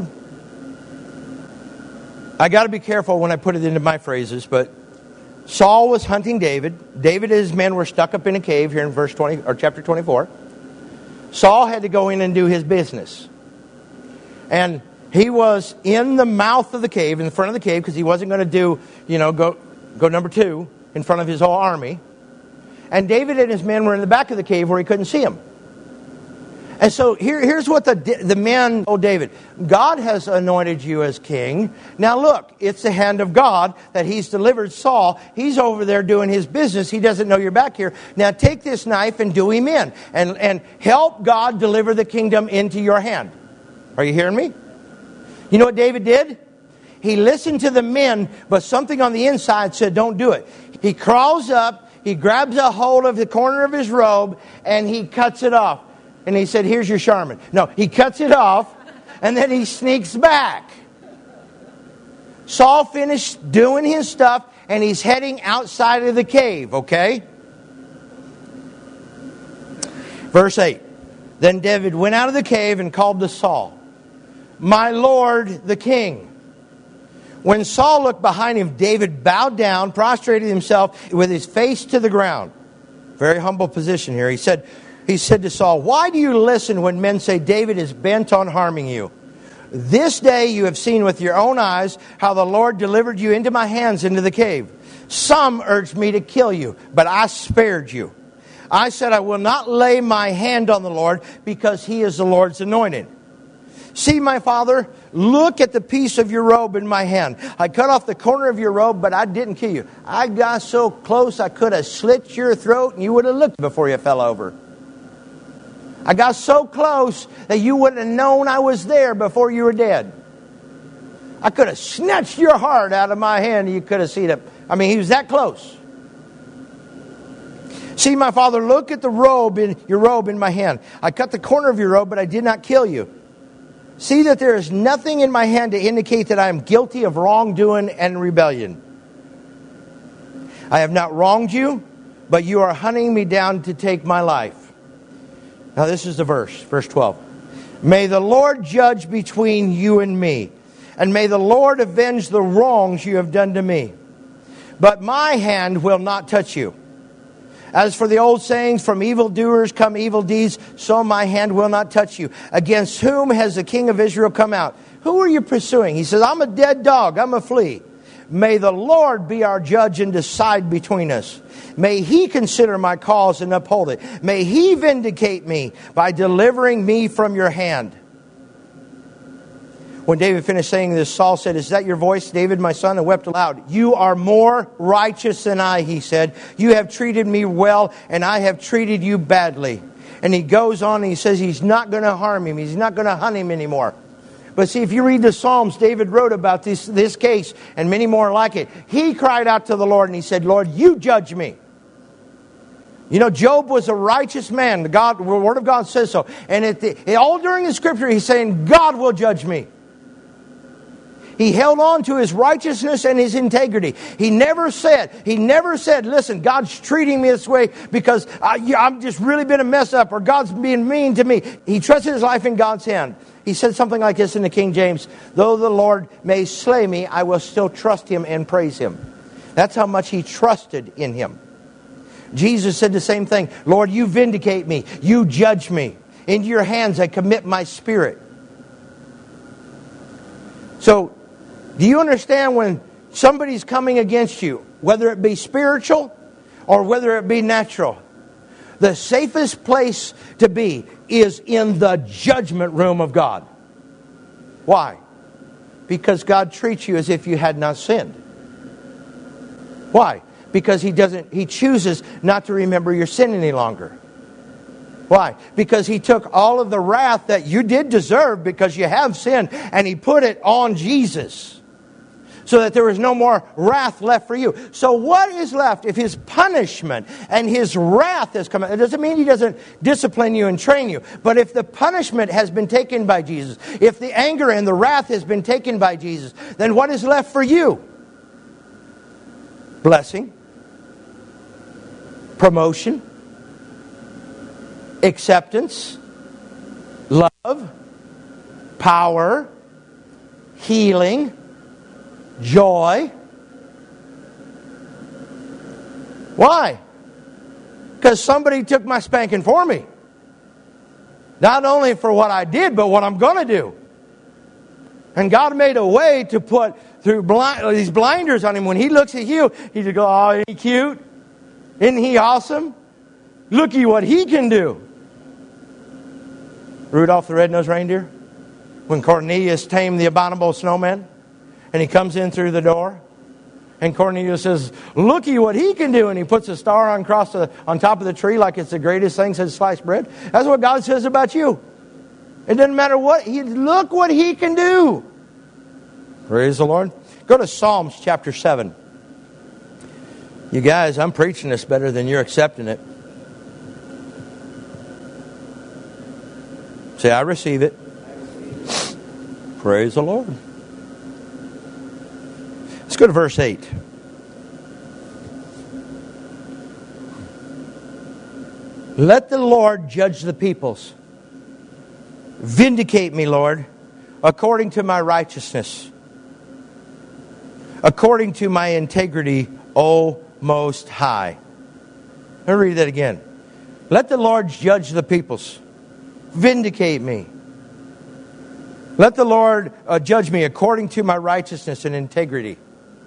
I got to be careful when I put it into my phrases, but Saul was hunting David. David and his men were stuck up in a cave here in verse twenty or chapter twenty-four. Saul had to go in and do his business. And he was in the mouth of the cave, in the front of the cave, because he wasn't going to do, you know, go go number two in front of his whole army. And David and his men were in the back of the cave where he couldn't see him. And so here, here's what the, the men told David. God has anointed you as king. Now look, it's the hand of God that he's delivered Saul. He's over there doing his business. He doesn't know you're back here. Now take this knife and do him in. And, and help God deliver the kingdom into your hand. Are you hearing me? You know what David did? He listened to the men, but something on the inside said, don't do it. He crawls up, he grabs a hold of the corner of his robe, and he cuts it off. And he said, here's your Charmin. No, he cuts it off, and then he sneaks back. Saul finished doing his stuff, and he's heading outside of the cave, okay? Verse eight. Then David went out of the cave and called to Saul, my lord the king. When Saul looked behind him, David bowed down, prostrated himself with his face to the ground. Very humble position here. He said, He said to Saul, why do you listen when men say David is bent on harming you? This day you have seen with your own eyes how the Lord delivered you into my hands into the cave. Some urged me to kill you, but I spared you. I said I will not lay my hand on the Lord because he is the Lord's anointed. See, my father, look at the piece of your robe in my hand. I cut off the corner of your robe, but I didn't kill you. I got so close I could have slit your throat and you would have looked before you fell over. I got so close that you wouldn't have known I was there before you were dead. I could have snatched your heart out of my hand and you could have seen it. I mean, he was that close. See, my father, look at the robe in your robe in my hand. I cut the corner of your robe, but I did not kill you. See that there is nothing in my hand to indicate that I am guilty of wrongdoing and rebellion. I have not wronged you, but you are hunting me down to take my life. Now this is the verse, verse twelve. May the Lord judge between you and me, and may the Lord avenge the wrongs you have done to me. But my hand will not touch you. As for the old sayings, from evildoers come evil deeds, so my hand will not touch you. Against whom has the king of Israel come out? Who are you pursuing? He says, I'm a dead dog, I'm a flea. May the Lord be our judge and decide between us. May he consider my cause and uphold it. May he vindicate me by delivering me from your hand. When David finished saying this, Saul said, is that your voice, David, my son? And wept aloud. You are more righteous than I, he said. You have treated me well, and I have treated you badly. And he goes on and he says he's not going to harm him. He's not going to hunt him anymore. But see, if you read the Psalms, David wrote about this, this case and many more like it. He cried out to the Lord and he said, Lord, you judge me. You know, Job was a righteous man. The, God, the Word of God says so. And it, it, all during the Scripture, he's saying, God will judge me. He held on to his righteousness and his integrity. He never said, he never said, listen, God's treating me this way because I, I've just really been a mess up or God's being mean to me. He trusted his life in God's hand. He said something like this in the King James, though the Lord may slay me, I will still trust him and praise him. That's how much he trusted in him. Jesus said the same thing. Lord, you vindicate me. You judge me. Into your hands I commit my spirit. So, do you understand when somebody's coming against you, whether it be spiritual or whether it be natural? The safest place to be is in the judgment room of God. Why? Because God treats you as if you had not sinned. Why? Because He doesn't, He chooses not to remember your sin any longer. Why? Because He took all of the wrath that you did deserve because you have sinned, and He put it on Jesus, so that there was no more wrath left for you. So what is left if His punishment and His wrath has come? It doesn't mean He doesn't discipline you and train you. But if the punishment has been taken by Jesus, if the anger and the wrath has been taken by Jesus, then what is left for you? Blessing, promotion, acceptance, love, power, healing, joy. Why? Because somebody took my spanking for me. Not only for what I did, but what I'm going to do. And God made a way to put through blind, these blinders on Him. When He looks at you, He just goes, oh, isn't He cute? Isn't He awesome? Looky what He can do. Rudolph the Red-Nosed Reindeer? When Cornelius tamed the abominable snowman? And he comes in through the door. And Cornelius says, looky what he can do. And he puts a star on, across the, on top of the tree like it's the greatest thing since sliced bread. That's what God says about you. It doesn't matter what. He, look what He can do. Praise the Lord. Go to Psalms chapter seven. You guys, I'm preaching this better than you're accepting it. Say, I receive it. Praise the Lord. Let's go to verse eight. Let the Lord judge the peoples. Vindicate me, Lord, according to my righteousness, according to my integrity, O Most High. Let me read that again. Let the Lord judge the peoples. Vindicate me. Let the Lord uh, judge me according to my righteousness and integrity.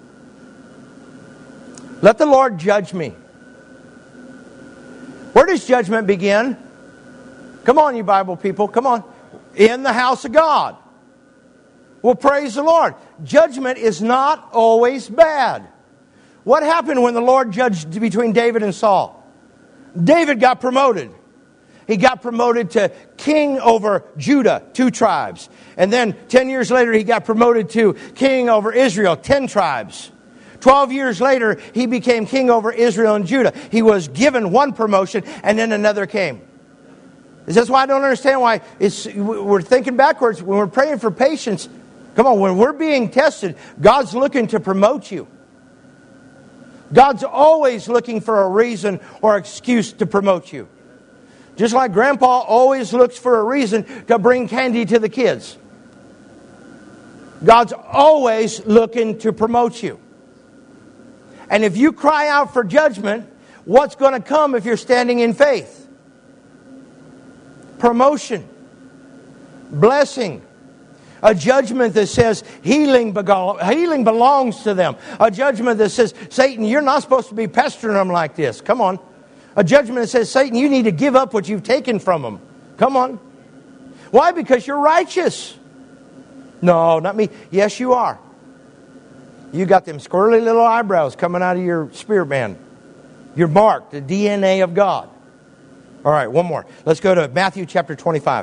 Let the Lord judge me. Where does judgment begin? Come on, you Bible people. Come on. In the house of God. Well, praise the Lord. Judgment is not always bad. What happened when the Lord judged between David and Saul? David got promoted. He got promoted to king over Judah, two tribes. And then ten years later, he got promoted to king over Israel, ten tribes. Twelve years later, he became king over Israel and Judah. He was given one promotion, and then another came. Is this why I don't understand why it's, we're thinking backwards when we're praying for patience? Come on, when we're being tested, God's looking to promote you. God's always looking for a reason or excuse to promote you. Just like Grandpa always looks for a reason to bring candy to the kids. God's always looking to promote you. And if you cry out for judgment, what's going to come if you're standing in faith? Promotion. Blessing. A judgment that says healing, healing belongs to them. A judgment that says, Satan, you're not supposed to be pestering them like this. Come on. A judgment that says, Satan, you need to give up what you've taken from them. Come on. Why? Because you're righteous. No, not me. Yes, you are. You got them squirrely little eyebrows coming out of your spirit man. You're marked, the D N A of God. All right, one more. Let's go to Matthew chapter twenty-five.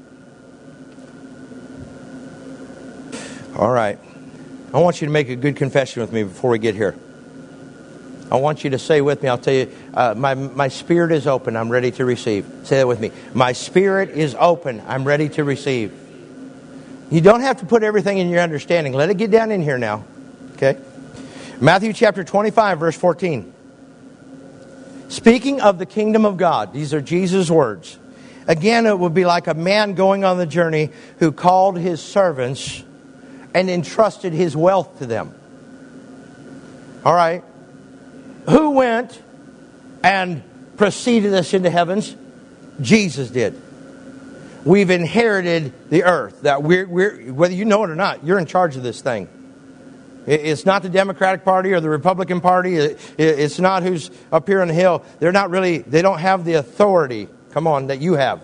All right. I want you to make a good confession with me before we get here. I want you to say with me, I'll tell you, uh, my, my spirit is open, I'm ready to receive. Say that with me. My spirit is open, I'm ready to receive. You don't have to put everything in your understanding. Let it get down in here now. Okay? Matthew chapter twenty-five, verse fourteen. Speaking of the kingdom of God, these are Jesus' words. Again, it would be like a man going on the journey who called his servants and entrusted his wealth to them. All right. Who went and preceded us into heavens? Jesus did. We've inherited the earth. That we're, we're, whether you know it or not, you're in charge of this thing. It's not the Democratic Party or the Republican Party. It's not who's up here on the hill. They're not really, they don't have the authority, come on, that you have.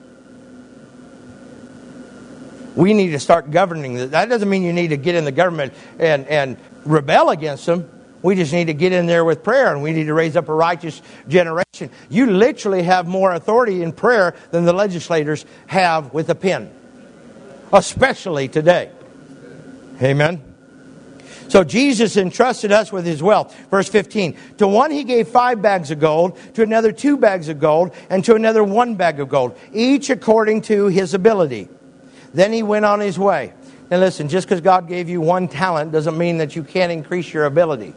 We need to start governing. That doesn't mean you need to get in the government and, and rebel against them. We just need to get in there with prayer, and we need to raise up a righteous generation. You literally have more authority in prayer than the legislators have with a pen. Especially today. Amen. So Jesus entrusted us with His wealth. Verse fifteen. To one He gave five bags of gold, to another two bags of gold, and to another one bag of gold, each according to his ability. Then He went on His way. Now listen, just because God gave you one talent doesn't mean that you can't increase your ability.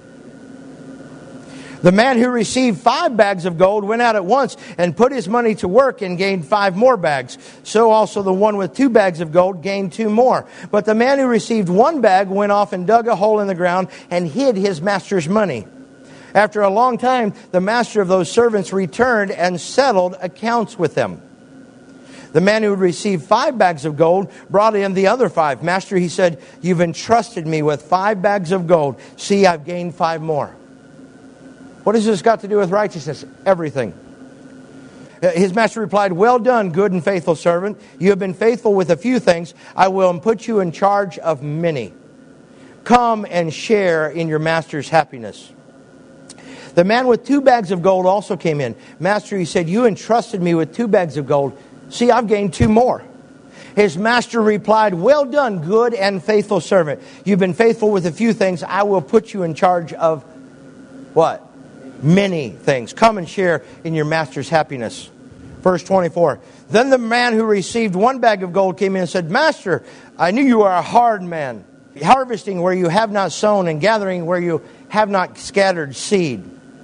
The man who received five bags of gold went out at once and put his money to work and gained five more bags. So also the one with two bags of gold gained two more. But the man who received one bag went off and dug a hole in the ground and hid his master's money. After a long time, the master of those servants returned and settled accounts with them. The man who had received five bags of gold brought in the other five. Master, he said, you've entrusted me with five bags of gold. See, I've gained five more. What has this got to do with righteousness? Everything. His master replied, well done, good and faithful servant. You have been faithful with a few things. I will put you in charge of many. Come and share in your master's happiness. The man with two bags of gold also came in. Master, he said, you entrusted me with two bags of gold. See, I've gained two more. His master replied, well done, good and faithful servant. You've been faithful with a few things. I will put you in charge of what? Many things. Come and share in your master's happiness. Verse twenty-four. Then the man who received one bag of gold came in and said, Master, I knew you are a hard man, harvesting where you have not sown and gathering where you have not scattered seed.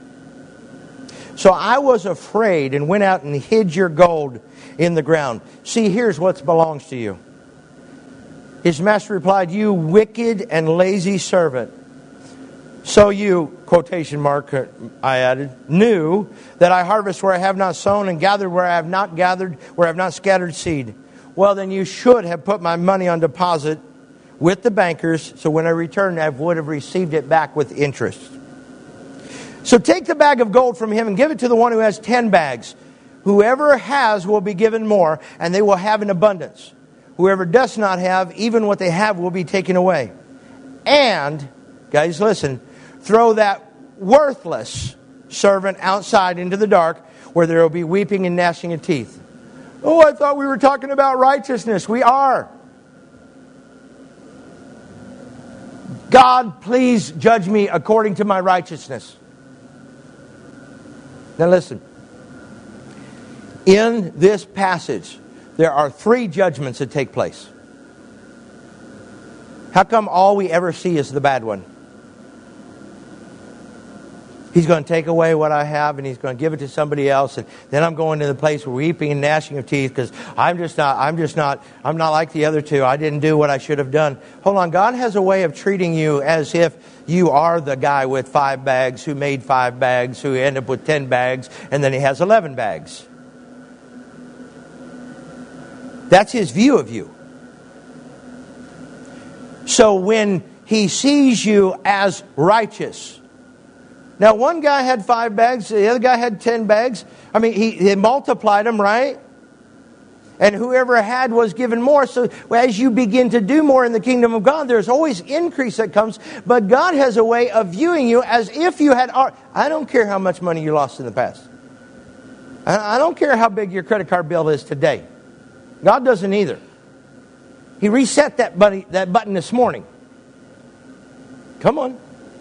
So I was afraid and went out and hid your gold in the ground. See, here's what belongs to you. His master replied, you wicked and lazy servant. So you, quotation mark, I added, knew that I harvest where I have not sown and gather where I have not gathered, where I have not scattered seed. Well, then you should have put my money on deposit with the bankers, so when I returned, I would have received it back with interest. So take the bag of gold from him and give it to the one who has ten bags. Whoever has will be given more, and they will have in abundance. Whoever does not have, even what they have will be taken away. And, guys, listen, throw that worthless servant outside into the dark where there will be weeping and gnashing of teeth. Oh, I thought we were talking about righteousness. We are. God, please judge me according to my righteousness. Now listen. In this passage, there are three judgments that take place. How come all we ever see is the bad one? He's going to take away what I have and He's going to give it to somebody else, and then I'm going to the place where weeping and gnashing of teeth because I'm just not, I'm just not, I'm not like the other two. I didn't do what I should have done. Hold on, God has a way of treating you as if you are the guy with five bags who made five bags, who ended up with ten bags, and then he has eleven bags. That's His view of you. So when He sees you as righteous. Now one guy had five bags, the other guy had ten bags. I mean, he, he multiplied them, right? And whoever had was given more. So as you begin to do more in the kingdom of God, there's always increase that comes. But God has a way of viewing you as if you had... I don't care how much money you lost in the past. I don't care how big your credit card bill is today. God doesn't either. He reset that button, that button this morning. Come on.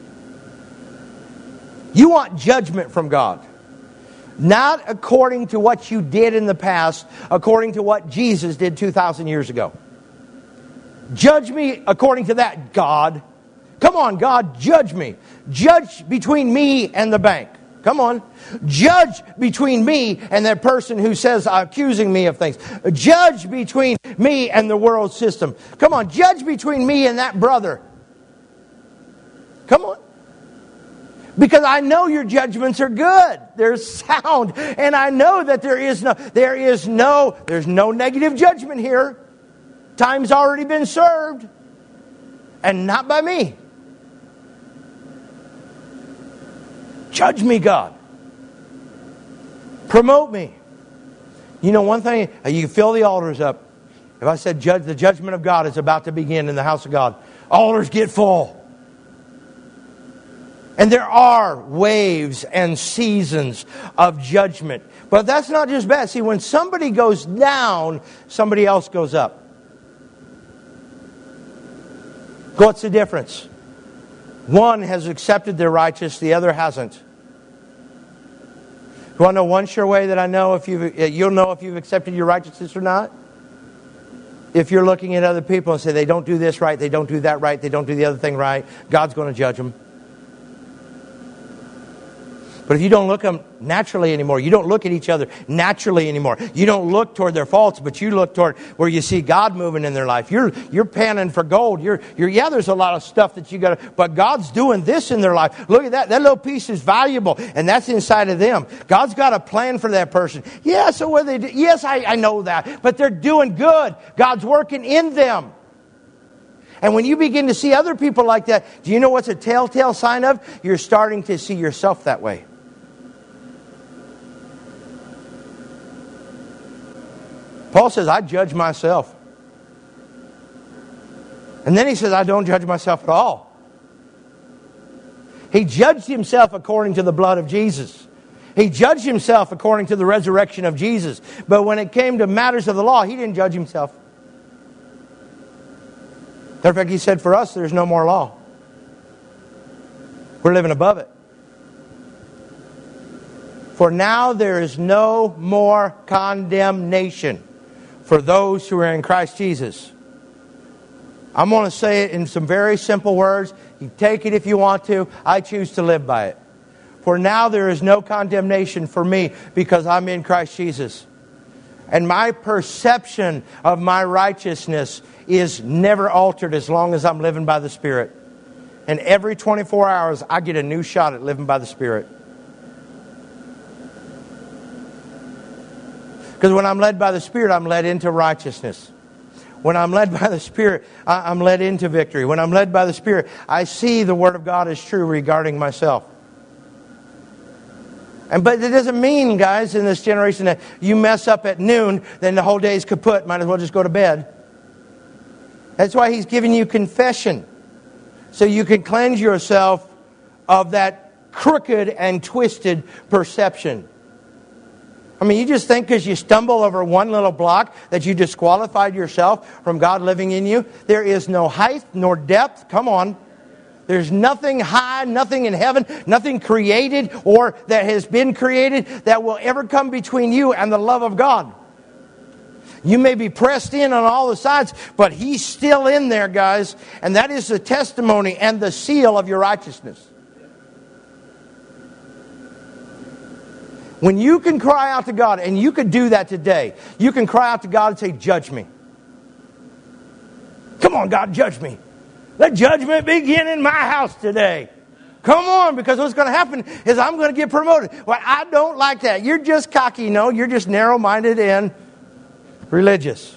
You want judgment from God. Not according to what you did in the past, according to what Jesus did two thousand years ago. Judge me according to that, God. Come on, God, judge me. Judge between me and the bank. Come on. Judge between me and that person who says accusing me of things. Judge between me and the world system. Come on, judge between me and that brother. Come on. Because I know your judgments are good. They're sound. And I know that there is no, there is no, there's no negative judgment here. Time's already been served. And not by me. Judge me, God. Promote me. You know one thing, you can fill the altars up. If I said judge, the judgment of God is about to begin in the house of God, altars get full. And there are waves and seasons of judgment. But that's not just bad. See, when somebody goes down, somebody else goes up. What's the difference? One has accepted their righteousness, the other hasn't. You want to know one sure way that I know if you've, you'll know if you've accepted your righteousness or not? If you're looking at other people and say they don't do this right, they don't do that right, they don't do the other thing right, God's going to judge them. But if you don't look at them naturally anymore, you don't look at each other naturally anymore. You don't look toward their faults, but you look toward where you see God moving in their life. You're you're panning for gold. You're you're yeah. There's a lot of stuff that you got, to, but God's doing this in their life. Look at that. That little piece is valuable, and that's inside of them. God's got a plan for that person. Yeah. So what they do? Yes, I, I know that, but they're doing good. God's working in them. And when you begin to see other people like that, do you know what's a telltale sign of? You're starting to see yourself that way. Paul says, I judge myself. And then he says, I don't judge myself at all. He judged himself according to the blood of Jesus. He judged himself according to the resurrection of Jesus. But when it came to matters of the law, he didn't judge himself. Matter of fact, he said, for us, there's no more law. We're living above it. For now there is no more condemnation for those who are in Christ Jesus. I'm going to say it in some very simple words. You take it if you want to. I choose to live by it. For now there is no condemnation for me because I'm in Christ Jesus. And my perception of my righteousness is never altered as long as I'm living by the Spirit. And every twenty-four hours I get a new shot at living by the Spirit. Because when I'm led by the Spirit, I'm led into righteousness. When I'm led by the Spirit, I'm led into victory. When I'm led by the Spirit, I see the Word of God is true regarding myself. And but it doesn't mean, guys, in this generation that you mess up at noon, then the whole day's kaput. Might as well just go to bed. That's why He's giving you confession. So you can cleanse yourself of that crooked and twisted perception. I mean, you just think because you stumble over one little block that you disqualified yourself from God living in you? There is no height nor depth. Come on. There's nothing high, nothing in heaven, nothing created or that has been created that will ever come between you and the love of God. You may be pressed in on all the sides, but He's still in there, guys. And that is the testimony and the seal of your righteousness. When you can cry out to God, and you could do that today, you can cry out to God and say, judge me. Come on, God, judge me. Let judgment begin in my house today. Come on, because what's going to happen is I'm going to get promoted. Well, I don't like that. You're just cocky. No, you're just narrow-minded and religious.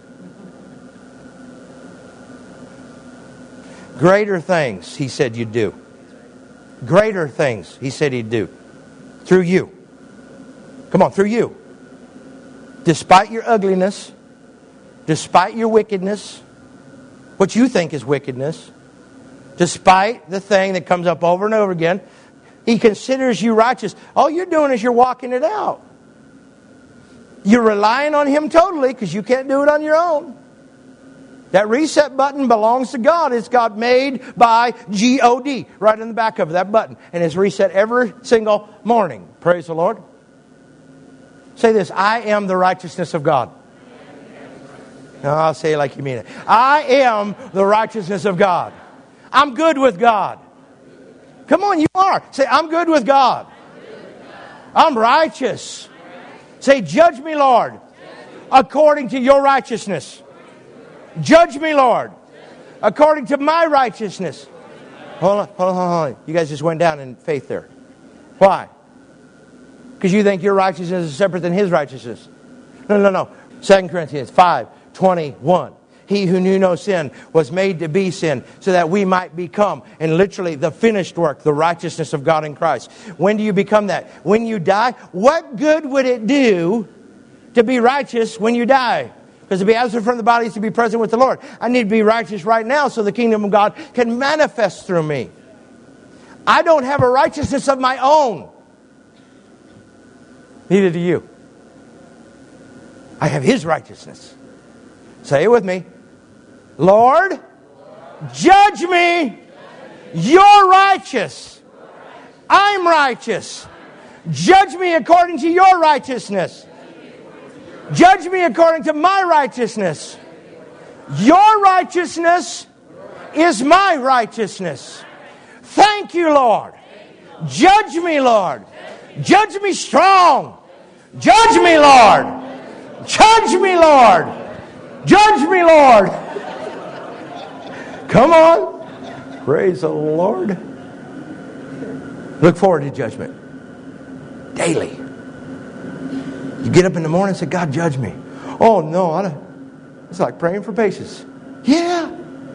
Greater things, He said you'd do. Greater things, He said He'd do. Through you. Come on, through you. Despite your ugliness, despite your wickedness, what you think is wickedness, despite the thing that comes up over and over again, He considers you righteous. All you're doing is you're walking it out. You're relying on Him totally because you can't do it on your own. That reset button belongs to God. It's God made by G O D right in the back of that button. And it's reset every single morning. Praise the Lord. Say this, I am the righteousness of God. No, I'll say it like you mean it. I am the righteousness of God. I'm good with God. Come on, you are. Say, I'm good with God. I'm righteous. Say, judge me, Lord, according to your righteousness. Judge me, Lord, according to my righteousness. Hold on, hold on, hold on. You guys just went down in faith there. Why? Because you think your righteousness is separate than His righteousness. No, no, no. Second Corinthians five twenty-one. He who knew no sin was made to be sin so that we might become, and literally the finished work, the righteousness of God in Christ. When do you become that? When you die? What good would it do to be righteous when you die? Because to be absent from the body is to be present with the Lord. I need to be righteous right now so the kingdom of God can manifest through me. I don't have a righteousness of my own. Neither do you. I have His righteousness. Say it with me. Lord, judge me. You're righteous. I'm righteous. Judge me according to your righteousness. Judge me according to my righteousness. Your righteousness is my righteousness. Thank you, Lord. Judge me, Lord. Judge me strong. Judge me, Lord. Judge me, Lord. Judge me, Lord. Come on. Praise the Lord. Look forward to judgment. Daily. You get up in the morning and say, God, judge me. Oh, no. I don't. It's like praying for patience. Yeah.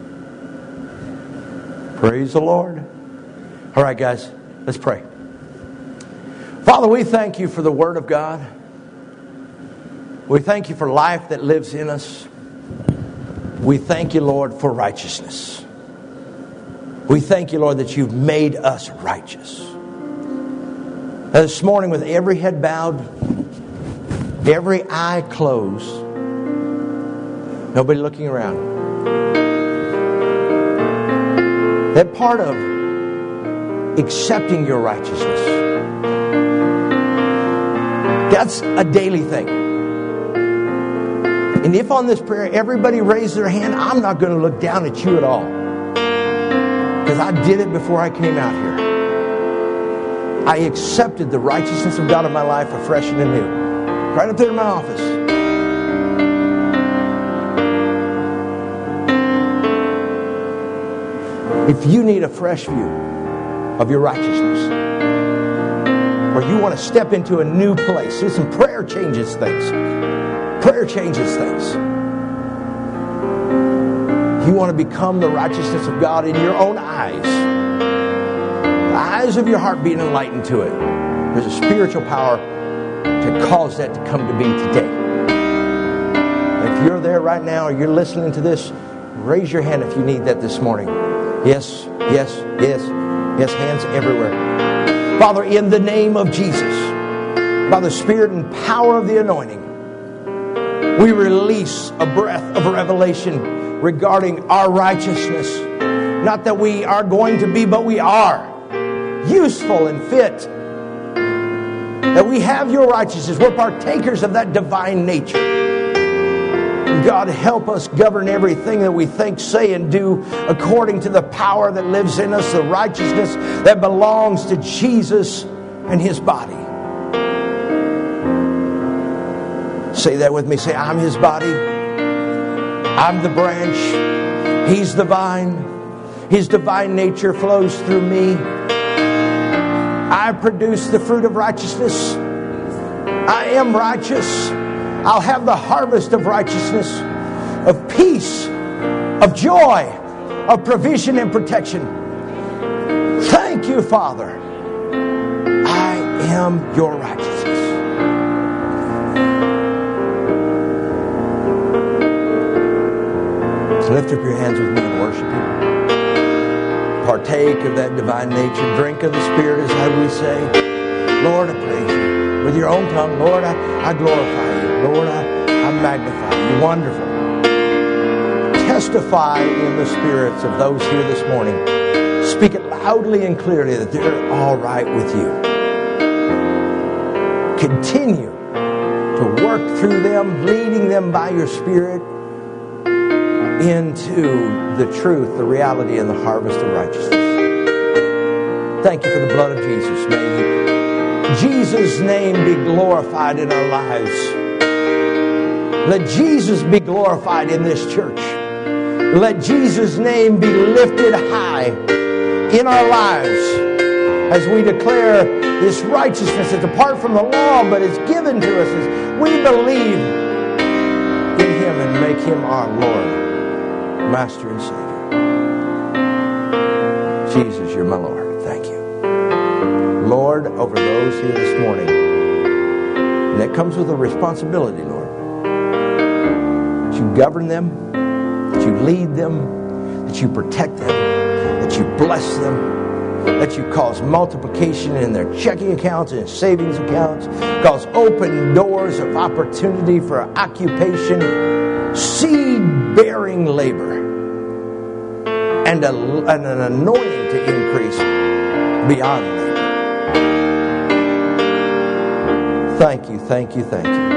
Praise the Lord. All right, guys. Let's pray. Father, we thank you for the Word of God. We thank you for life that lives in us. We thank you, Lord, for righteousness. We thank you, Lord, that you've made us righteous. Now, this morning, with every head bowed, every eye closed, nobody looking around, that part of accepting your righteousness, that's a daily thing. And if on this prayer everybody raised their hand, I'm not going to look down at you at all. Because I did it before I came out here. I accepted the righteousness of God in my life afresh and anew. Right up there in my office. If you need a fresh view of your righteousness, or you want to step into a new place, listen, prayer changes things. Prayer changes things. You want to become the righteousness of God in your own eyes. The eyes of your heart being enlightened to it. There's a spiritual power to cause that to come to be today. If you're there right now or you're listening to this, raise your hand if you need that this morning. Yes, yes, yes, yes, hands everywhere. Father, in the name of Jesus, by the Spirit and power of the anointing, we release a breath of revelation regarding our righteousness. Not that we are going to be, but we are useful and fit. That we have your righteousness. We're partakers of that divine nature. And God, help us govern everything that we think, say, and do according to the power that lives in us, the righteousness that belongs to Jesus and His body. Say that with me. Say, I'm His body. I'm the branch. He's the vine. His divine nature flows through me. I produce the fruit of righteousness. I am righteous. I'll have the harvest of righteousness, of peace, of joy, of provision and protection. Thank you, Father. I am your righteousness. Lift up your hands with me and worship Him. Partake of that divine nature. Drink of the Spirit, as how we say. Lord, I praise you. With your own tongue, Lord, I, I glorify you. Lord, I, I magnify you. Wonderful. Testify in the spirits of those here this morning. Speak it loudly and clearly that they're all right with you. Continue to work through them, leading them by your Spirit into the truth, the reality, and the harvest of righteousness. Thank you for the blood of Jesus. May Jesus' name be glorified in our lives. Let Jesus be glorified in this church. Let Jesus' name be lifted high in our lives as we declare this righteousness that's apart from the law, but is given to us as we believe in Him and make Him our Lord Master and Savior. Jesus, you're my Lord. Thank you. Lord, over those here this morning, and that comes with a responsibility, Lord, that you govern them, that you lead them, that you protect them, that you bless them, that you cause multiplication in their checking accounts and savings accounts, cause open doors of opportunity for occupation, seed-bearing labor, and, a, and an anointing to increase beyond labor. Thank you, thank you, thank you.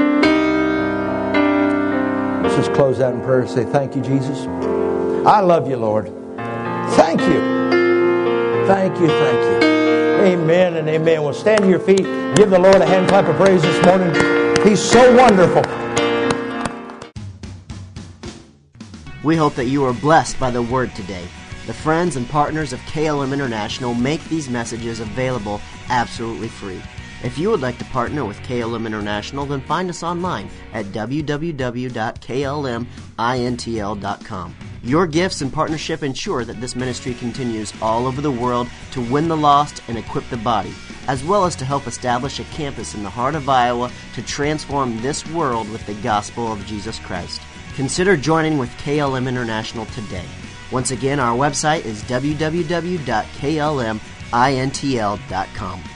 Let's just close out in prayer and say, thank you, Jesus. I love you, Lord. Thank you. Thank you, thank you. Amen and amen. Well, stand to your feet. Give the Lord a hand clap of praise this morning. He's so wonderful. We hope that you are blessed by the Word today. The friends and partners of K L M International make these messages available absolutely free. If you would like to partner with K L M International, then find us online at w w w dot k l m intl dot com. Your gifts and partnership ensure that this ministry continues all over the world to win the lost and equip the body, as well as to help establish a campus in the heart of Iowa to transform this world with the gospel of Jesus Christ. Consider joining with K L M International today. Once again, our website is w w w dot k l m intl dot com.